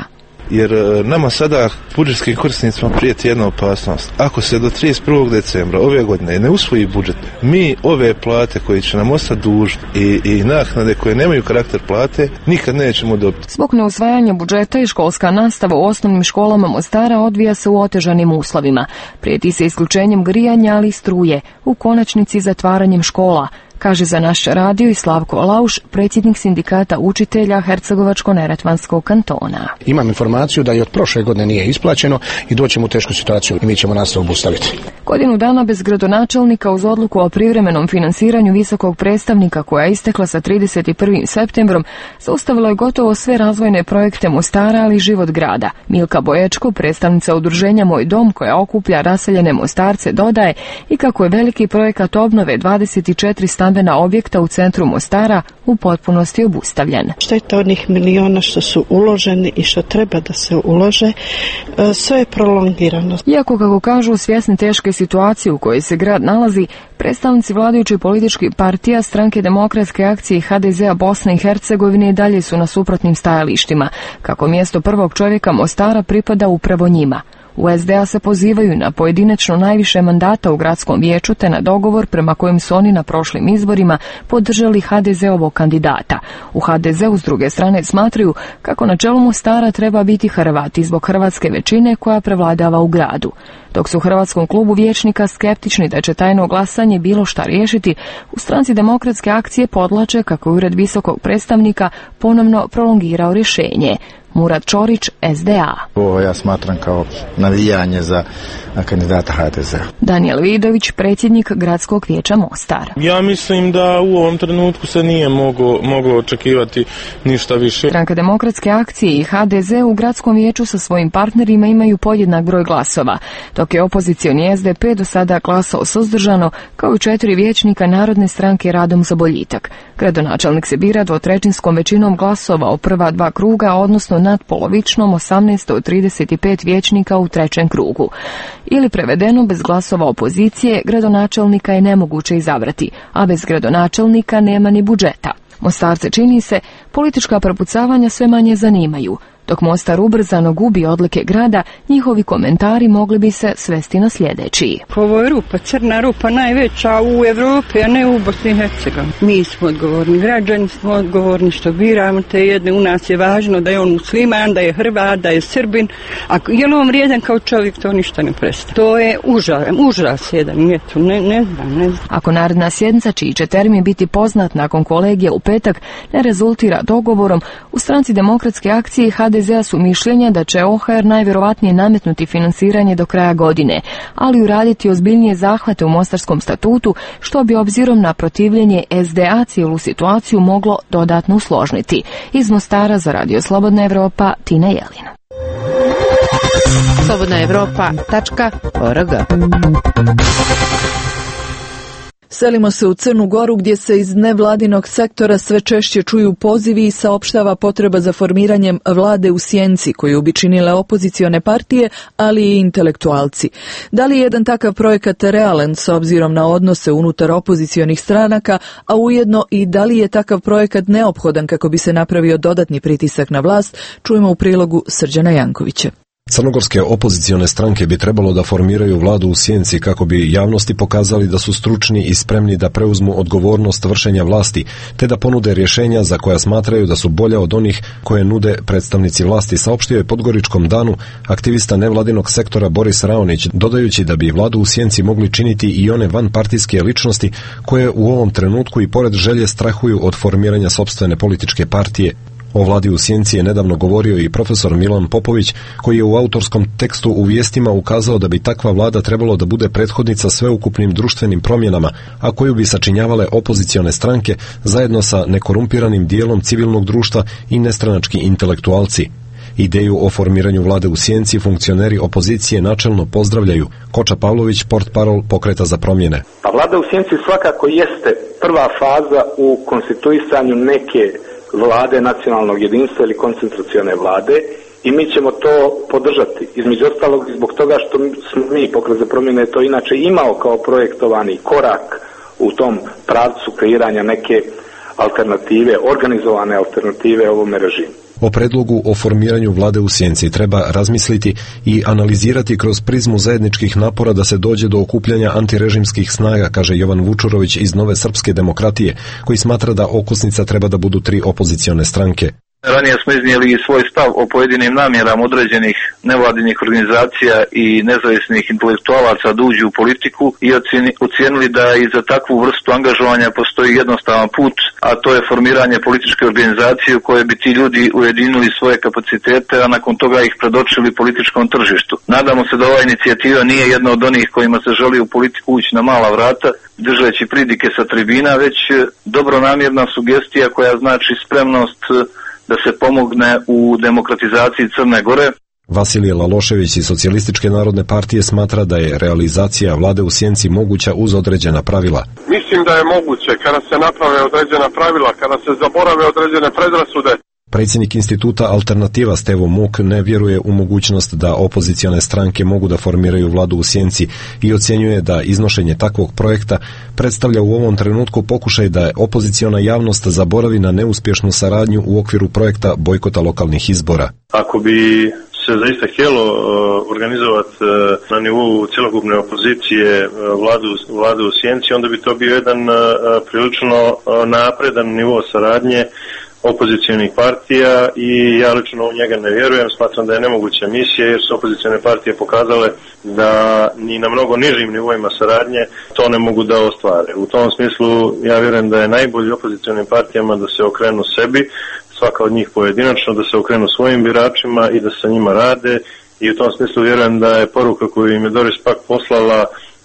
jer nama sada budžetskim korisnicima prijeti jedna opasnost. Ako se do 31. decembra ove godine ne usvoji budžet, mi ove plate koje će nam ostati dužni i naknade koje nemaju karakter plate nikad nećemo dobiti. Zbog neusvajanja budžeta i školska nastava u osnovnim školama Mostara odvija se u otežanim uslovima. Prijeti se isključenjem grijanja, ali i struje, u konačnici zatvaranjem škola, kaže za naš radio i Slavko Lauš, predsjednik sindikata učitelja Hercegovačko-neretvanskog kantona. Imam informaciju da i od prošle godine nije isplaćeno i doćemo u tešku situaciju i mi ćemo nastavu obustaviti. Godinu dana bez gradonačelnika uz odluku o privremenom finansiranju visokog predstavnika koja je istekla sa 31. septembrom zaustavilo je gotovo sve razvojne projekte Mostara, ali i život grada. Milka Boječko, predstavnica udruženja Moj dom koja okuplja raseljene Mostarce, dodaje i kako je veliki projekat obnove 24 stambena objekta u centru Mostara u potpunosti obustavljen. Šteta onih miliona što su uloženi i što treba da se ulože, sve je prolongirano. Iako, kako kažu, svjesni teške situacije u kojoj se grad nalazi, predstavnici vladajućih političkih partija, Stranke demokratske akcije i HDZ-a Bosne i Hercegovine i dalje su na suprotnim stajalištima, kako mjesto prvog čovjeka Mostara pripada upravo njima. U SDA se pozivaju na pojedinačno najviše mandata u gradskom vijeću te na dogovor prema kojem su oni na prošlim izborima podržali HDZ-ovog kandidata. U HDZ-u s druge strane smatraju kako na čelu Mostara treba biti Hrvati zbog hrvatske većine koja prevladava u gradu. Dok su u Hrvatskom klubu vijećnika skeptični da će tajno glasanje bilo šta riješiti, u Stranci demokratske akcije podlače kako je ured visokog predstavnika ponovno prolongirao rješenje. Murat Čorić, SDA. Ovo ja smatram kao navijanje za kandidata HDZ-a. Danijel Vidović, predsjednik Gradskog vijeća Mostar. Ja mislim da u ovom trenutku se nije moglo očekivati ništa više. Stranka demokratske akcije i HDZ u Gradskom vijeću sa svojim partnerima imaju podjednak broj glasova, dok je opozicioni SDP do sada glasao suzdržano, kao i 4 vijećnika Narodne stranke Radom za boljitak. Gradonačelnik se bira dvotrećinskom većinom glasova u prva 2 kruga, odnosno nadpolovičnom 18 od 35 vijećnika u 3. krugu. Ili prevedeno, bez glasova opozicije gradonačelnika je nemoguće izabrati, a bez gradonačelnika nema ni budžeta. Mostarce, čini se, politička prepucavanja sve manje zanimaju. Dok Mostar ubrzano gubi odlike grada, njihovi komentari mogli bi se svesti na sljedeći. Ovo je rupa, crna rupa najveća u Evropi, a ne u Bosni i Hercegovini. Mi smo odgovorni, građani smo odgovorni što biramo te jedne. U nas je važno da je on musliman, da je Hrvat, da je Srbin. A je li on vrijedan kao čovjek, to ništa ne prestaje. To je užas jedan, ne znam. Ako naredna sjednica, čiji će termin biti poznat nakon kolegija u petak, ne rezultira dogovorom, u Stranci demokratske akcije HDZ-a su mišljenja da će OHR najvjerovatnije nametnuti finansiranje do kraja godine, ali uraditi ozbiljnije zahvate u Mostarskom statutu, što bi obzirom na protivljenje SDA cijelu situaciju moglo dodatno usložniti. Iz Mostara za Radio Slobodna Evropa, Tina Jelina. slobodnaevropa.org. Selimo se u Crnu Goru gdje se iz nevladinog sektora sve češće čuju pozivi i saopštava potreba za formiranjem vlade u sjeni koju bi činile opozicione partije, ali i intelektualci. Da li je jedan takav projekat realan s obzirom na odnose unutar opozicionih stranaka, a ujedno i da li je takav projekat neophodan kako bi se napravio dodatni pritisak na vlast, čujemo u prilogu Srđana Jankovića. Crnogorske opozicione stranke bi trebalo da formiraju vladu u sjenci kako bi javnosti pokazali da su stručni i spremni da preuzmu odgovornost vršenja vlasti, te da ponude rješenja za koja smatraju da su bolja od onih koje nude predstavnici vlasti, saopštio je Podgoričkom danu aktivista nevladinog sektora Boris Raonić, dodajući da bi vladu u sjenci mogli činiti i one vanpartijske ličnosti koje u ovom trenutku i pored želje strahuju od formiranja sopstvene političke partije. O vladi u sjenci je nedavno govorio i profesor Milan Popović, koji je u autorskom tekstu u Vijestima ukazao da bi takva vlada trebalo da bude prethodnica sveukupnim društvenim promjenama, a koju bi sačinjavale opozicione stranke zajedno sa nekorumpiranim dijelom civilnog društva i nestranački intelektualci. Ideju o formiranju vlade u sjenci funkcioneri opozicije načelno pozdravljaju. Koča Pavlović, portparol Pokreta za promjene. Pa vlada u sjenci svakako jeste prva faza u konstituisanju neke vlade nacionalnog jedinstva ili koncentracione vlade i mi ćemo to podržati. Između ostalog zbog toga što smo mi, Pokret za promjene, to inače imao kao projektovani korak u tom pravcu kreiranja neke alternative, organizovane alternative ovome režimu. O predlogu o formiranju vlade u sjenci treba razmisliti i analizirati kroz prizmu zajedničkih napora da se dođe do okupljanja antirežimskih snaga, kaže Jovan Vučurović iz Nove srpske demokratije, koji smatra da okosnica treba da budu 3 opozicione stranke. Ranije smo iznijeli i svoj stav o pojedinim namjerama određenih nevladinih organizacija i nezavisnih intelektualaca da uđu u politiku i ocijenili da i za takvu vrstu angažovanja postoji jednostavan put, a to je formiranje političke organizacije u kojoj bi ti ljudi ujedinili svoje kapacitete, a nakon toga ih predočili političkom tržištu. Nadamo se da ova inicijativa nije jedna od onih kojima se želi u politiku ući na mala vrata, držeći pridike sa tribina, već dobronamjerna sugestija koja znači spremnost da se pomogne u demokratizaciji Crne Gore. Vasilije Lalošević iz Socijalističke narodne partije smatra da je realizacija vlade u sjenci moguća uz određena pravila. Mislim da je moguće kada se naprave određena pravila, kada se zaborave određene predrasude. Predsjednik instituta Alternativa Stevo Muk ne vjeruje u mogućnost da opozicione stranke mogu da formiraju vladu u sjenci i ocjenjuje da iznošenje takvog projekta predstavlja u ovom trenutku pokušaj da opoziciona javnost zaboravi na neuspješnu saradnju u okviru projekta bojkota lokalnih izbora. Ako bi se zaista htjelo organizovati na nivou cjelokupne opozicije vladu u sjenci, onda bi to bio jedan prilično napredan nivo saradnje opozicionih partija i ja lično u njega ne vjerujem, smatram da je nemoguća misija jer su opozicione partije pokazale da ni na mnogo nižim nivoima saradnje to ne mogu da ostvare. U tom smislu ja vjerujem da je najbolje opozicionim partijama da se okrenu sebi, svaka od njih pojedinačno, da se okrenu svojim biračima i da sa njima rade i u tom smislu vjerujem da je poruka koju im je Doris Pack poslala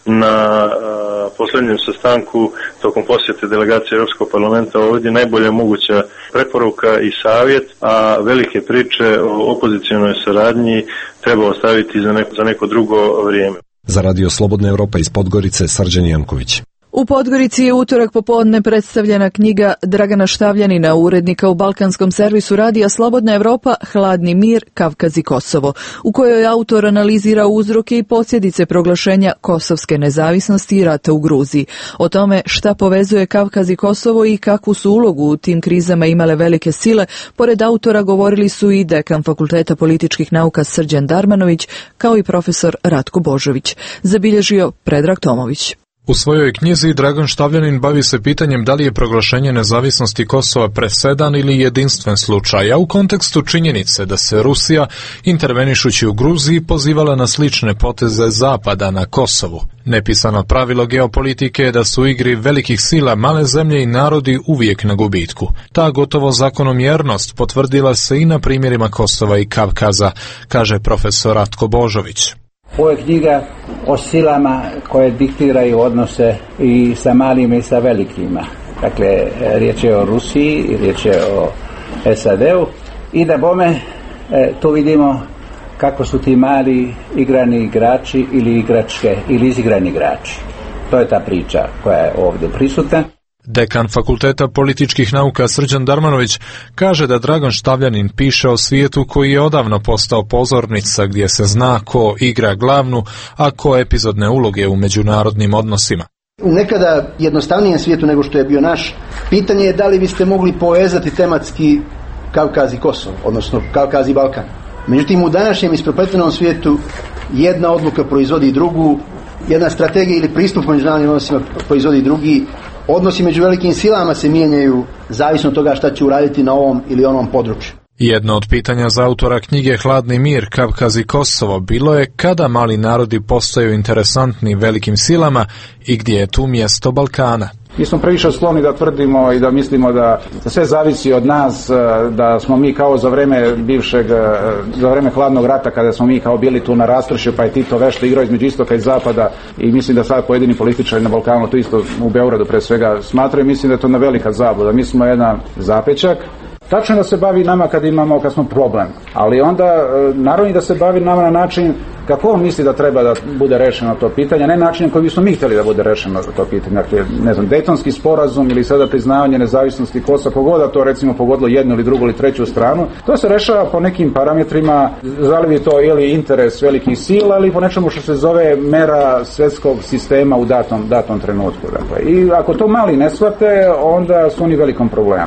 na posljednjem sastanku tokom posjete delegacije Europskog parlamenta ovdje najbolja moguća preporuka i savjet, a velike priče o opozicijonoj saradnji treba ostaviti za neko drugo vrijeme. Za Radio Slobodna Europa iz Podgorice, Srđan Janković. U Podgorici je utorak popodne predstavljena knjiga Dragana Štavljanina, urednika u balkanskom servisu Radija Slobodna Europa Hladni mir, Kavkaz i Kosovo, u kojoj autor analizira uzroke i posljedice proglašenja kosovske nezavisnosti i rata u Gruziji. O tome šta povezuje Kavkaz i Kosovo i kakvu su ulogu u tim krizama imale velike sile, pored autora govorili su i dekan Fakulteta političkih nauka Srđan Darmanović, kao i profesor Ratko Božović. Zabilježio Predrag Tomović. U svojoj knjizi Dragan Štavljanin bavi se pitanjem da li je proglašenje nezavisnosti Kosova presedan ili jedinstven slučaj, a u kontekstu činjenice da se Rusija, intervenišući u Gruziji, pozivala na slične poteze Zapada na Kosovu. Nepisano pravilo geopolitike je da su u igri velikih sila male zemlje i narodi uvijek na gubitku. Ta gotovo zakonomjernost potvrdila se i na primjerima Kosova i Kavkaza, kaže profesor Ratko Božović. Ovo je knjiga o silama koje diktiraju odnose i sa malima i sa velikima. Dakle, riječ je o Rusiji, riječ je o SAD-u i da bome tu vidimo kako su ti mali igrani igrači ili igračke ili izigrani igrači. To je ta priča koja je ovdje prisutna. Dekan Fakulteta političkih nauka Srđan Darmanović kaže da Dragan Štavljanin piše o svijetu koji je odavno postao pozornica gdje se zna ko igra glavnu, a ko epizodne uloge u međunarodnim odnosima. U nekada jednostavnijem svijetu nego što je bio naš, pitanje je da li biste mogli povezati tematski Kavkaz i Kosovo, odnosno Kavkaz i Balkan. Međutim, u današnjem isprepletenom svijetu jedna odluka proizvodi drugu, jedna strategija ili pristup međunarodnim odnosima proizvodi drugi. Odnosi među velikim silama se mijenjaju zavisno od toga šta će uraditi na ovom ili onom području. Jedno od pitanja za autora knjige Hladni mir, Kavkaz i Kosovo bilo je kada mali narodi postaju interesantni velikim silama i gdje je tu mjesto Balkana. Mi smo previše skloni da tvrdimo i da mislimo da sve zavisi od nas, da smo mi kao za vrijeme hladnog rata kada smo mi kao bili tu na raskršću pa je Tito vešto igrao između istoka i zapada i mislim da sad pojedini političari na Balkanu, to isto u Beogradu pre svega smatraju, mislim da je to na velika zabluda. Mi smo jedan zapečak. Tačno da se bavi nama kad smo problem, ali onda naravno da se bavi nama na način kako on misli da treba da bude rešeno to pitanje, ne način koji bismo mi htjeli da bude rešeno to pitanje. Dakle, ne znam, Dejtonski sporazum ili sada priznavanje nezavisnosti Kosova, pogoda to recimo pogodilo jednu ili drugu ili treću stranu, to se rešava po nekim parametrima, zalivi to ili interes velikih sila ili po nečemu što se zove mera svjetskog sistema u datom trenutku. Dakle, i ako to mali ne shvate, onda su oni velikom problemu.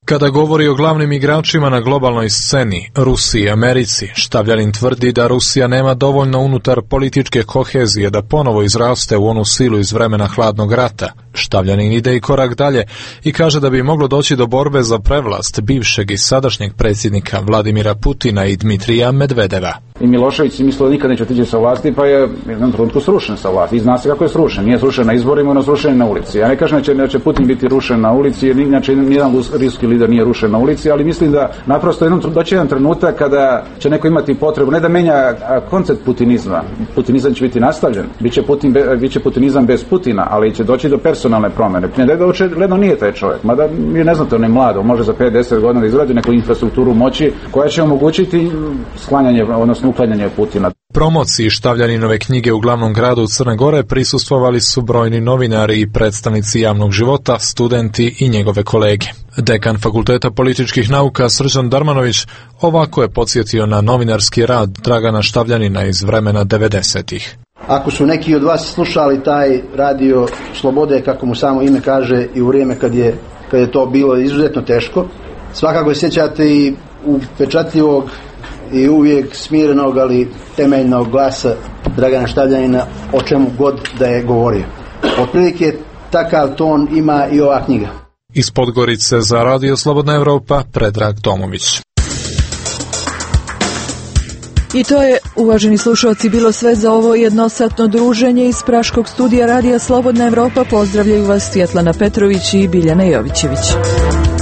Kada govori o glavnim igračima na globalnoj sceni, Rusiji i Americi, Štavljanin tvrdi da Rusija nema dovoljno unutar političke kohezije da ponovo izraste u onu silu iz vremena hladnog rata. Štavljanin ide i korak dalje i kaže da bi moglo doći do borbe za prevlast bivšeg i sadašnjeg predsjednika Vladimira Putina i Dmitrija Medvedeva. I Milošević mislio da nikad neće otići sa vlasti, pa je u jednom trenutku srušen sa vlasti. I zna se kako je srušen. Nije srušen na izborima, no srušen na ulici. Ja ne kažem da će Putin biti rušen na ulici, jer inače nijedan ruski lider nije rušen na ulici, ali mislim da naprosto doći jedan trenutak kada će neko imati potrebu, ne da menja koncept putinizma. Putinizam će biti nastavljen. Biće putinizam bez Putina, ali će doći do personalne promjene. Medvedev očigledno nije taj čovjek. Mada vi ne znate, on je mlad, može za 5-10 godina da izradi neku infrastrukturu moći koja će omogućiti sklanjanje, odnosno uklanjanje Putina. Promociji Štavljaninove knjige u glavnom gradu Crne Gore prisustvovali su brojni novinari i predstavnici javnog života, studenti i njegove kolege. Dekan Fakulteta političkih nauka Srđan Darmanović ovako je podsjetio na novinarski rad Dragana Štavljanina iz vremena 90-ih. Ako su neki od vas slušali taj radio Slobode, kako mu samo ime kaže, i u vrijeme kad je to bilo izuzetno teško, svakako se sjećate i upečatljivog i uvijek smirenog, ali temeljnog glasa Dragana Štavljanina o čemu god da je govorio. Otprilike takav ton ima i ova knjiga. Iz Podgorice za Radio Slobodna Evropa, Predrag Tomović. I to je, uvaženi slušalci, bilo sve za ovo jednosatno druženje iz praškog studija Radija Slobodna Evropa. Pozdravljaju vas Svjetlana Petrović i Biljana Jovićević.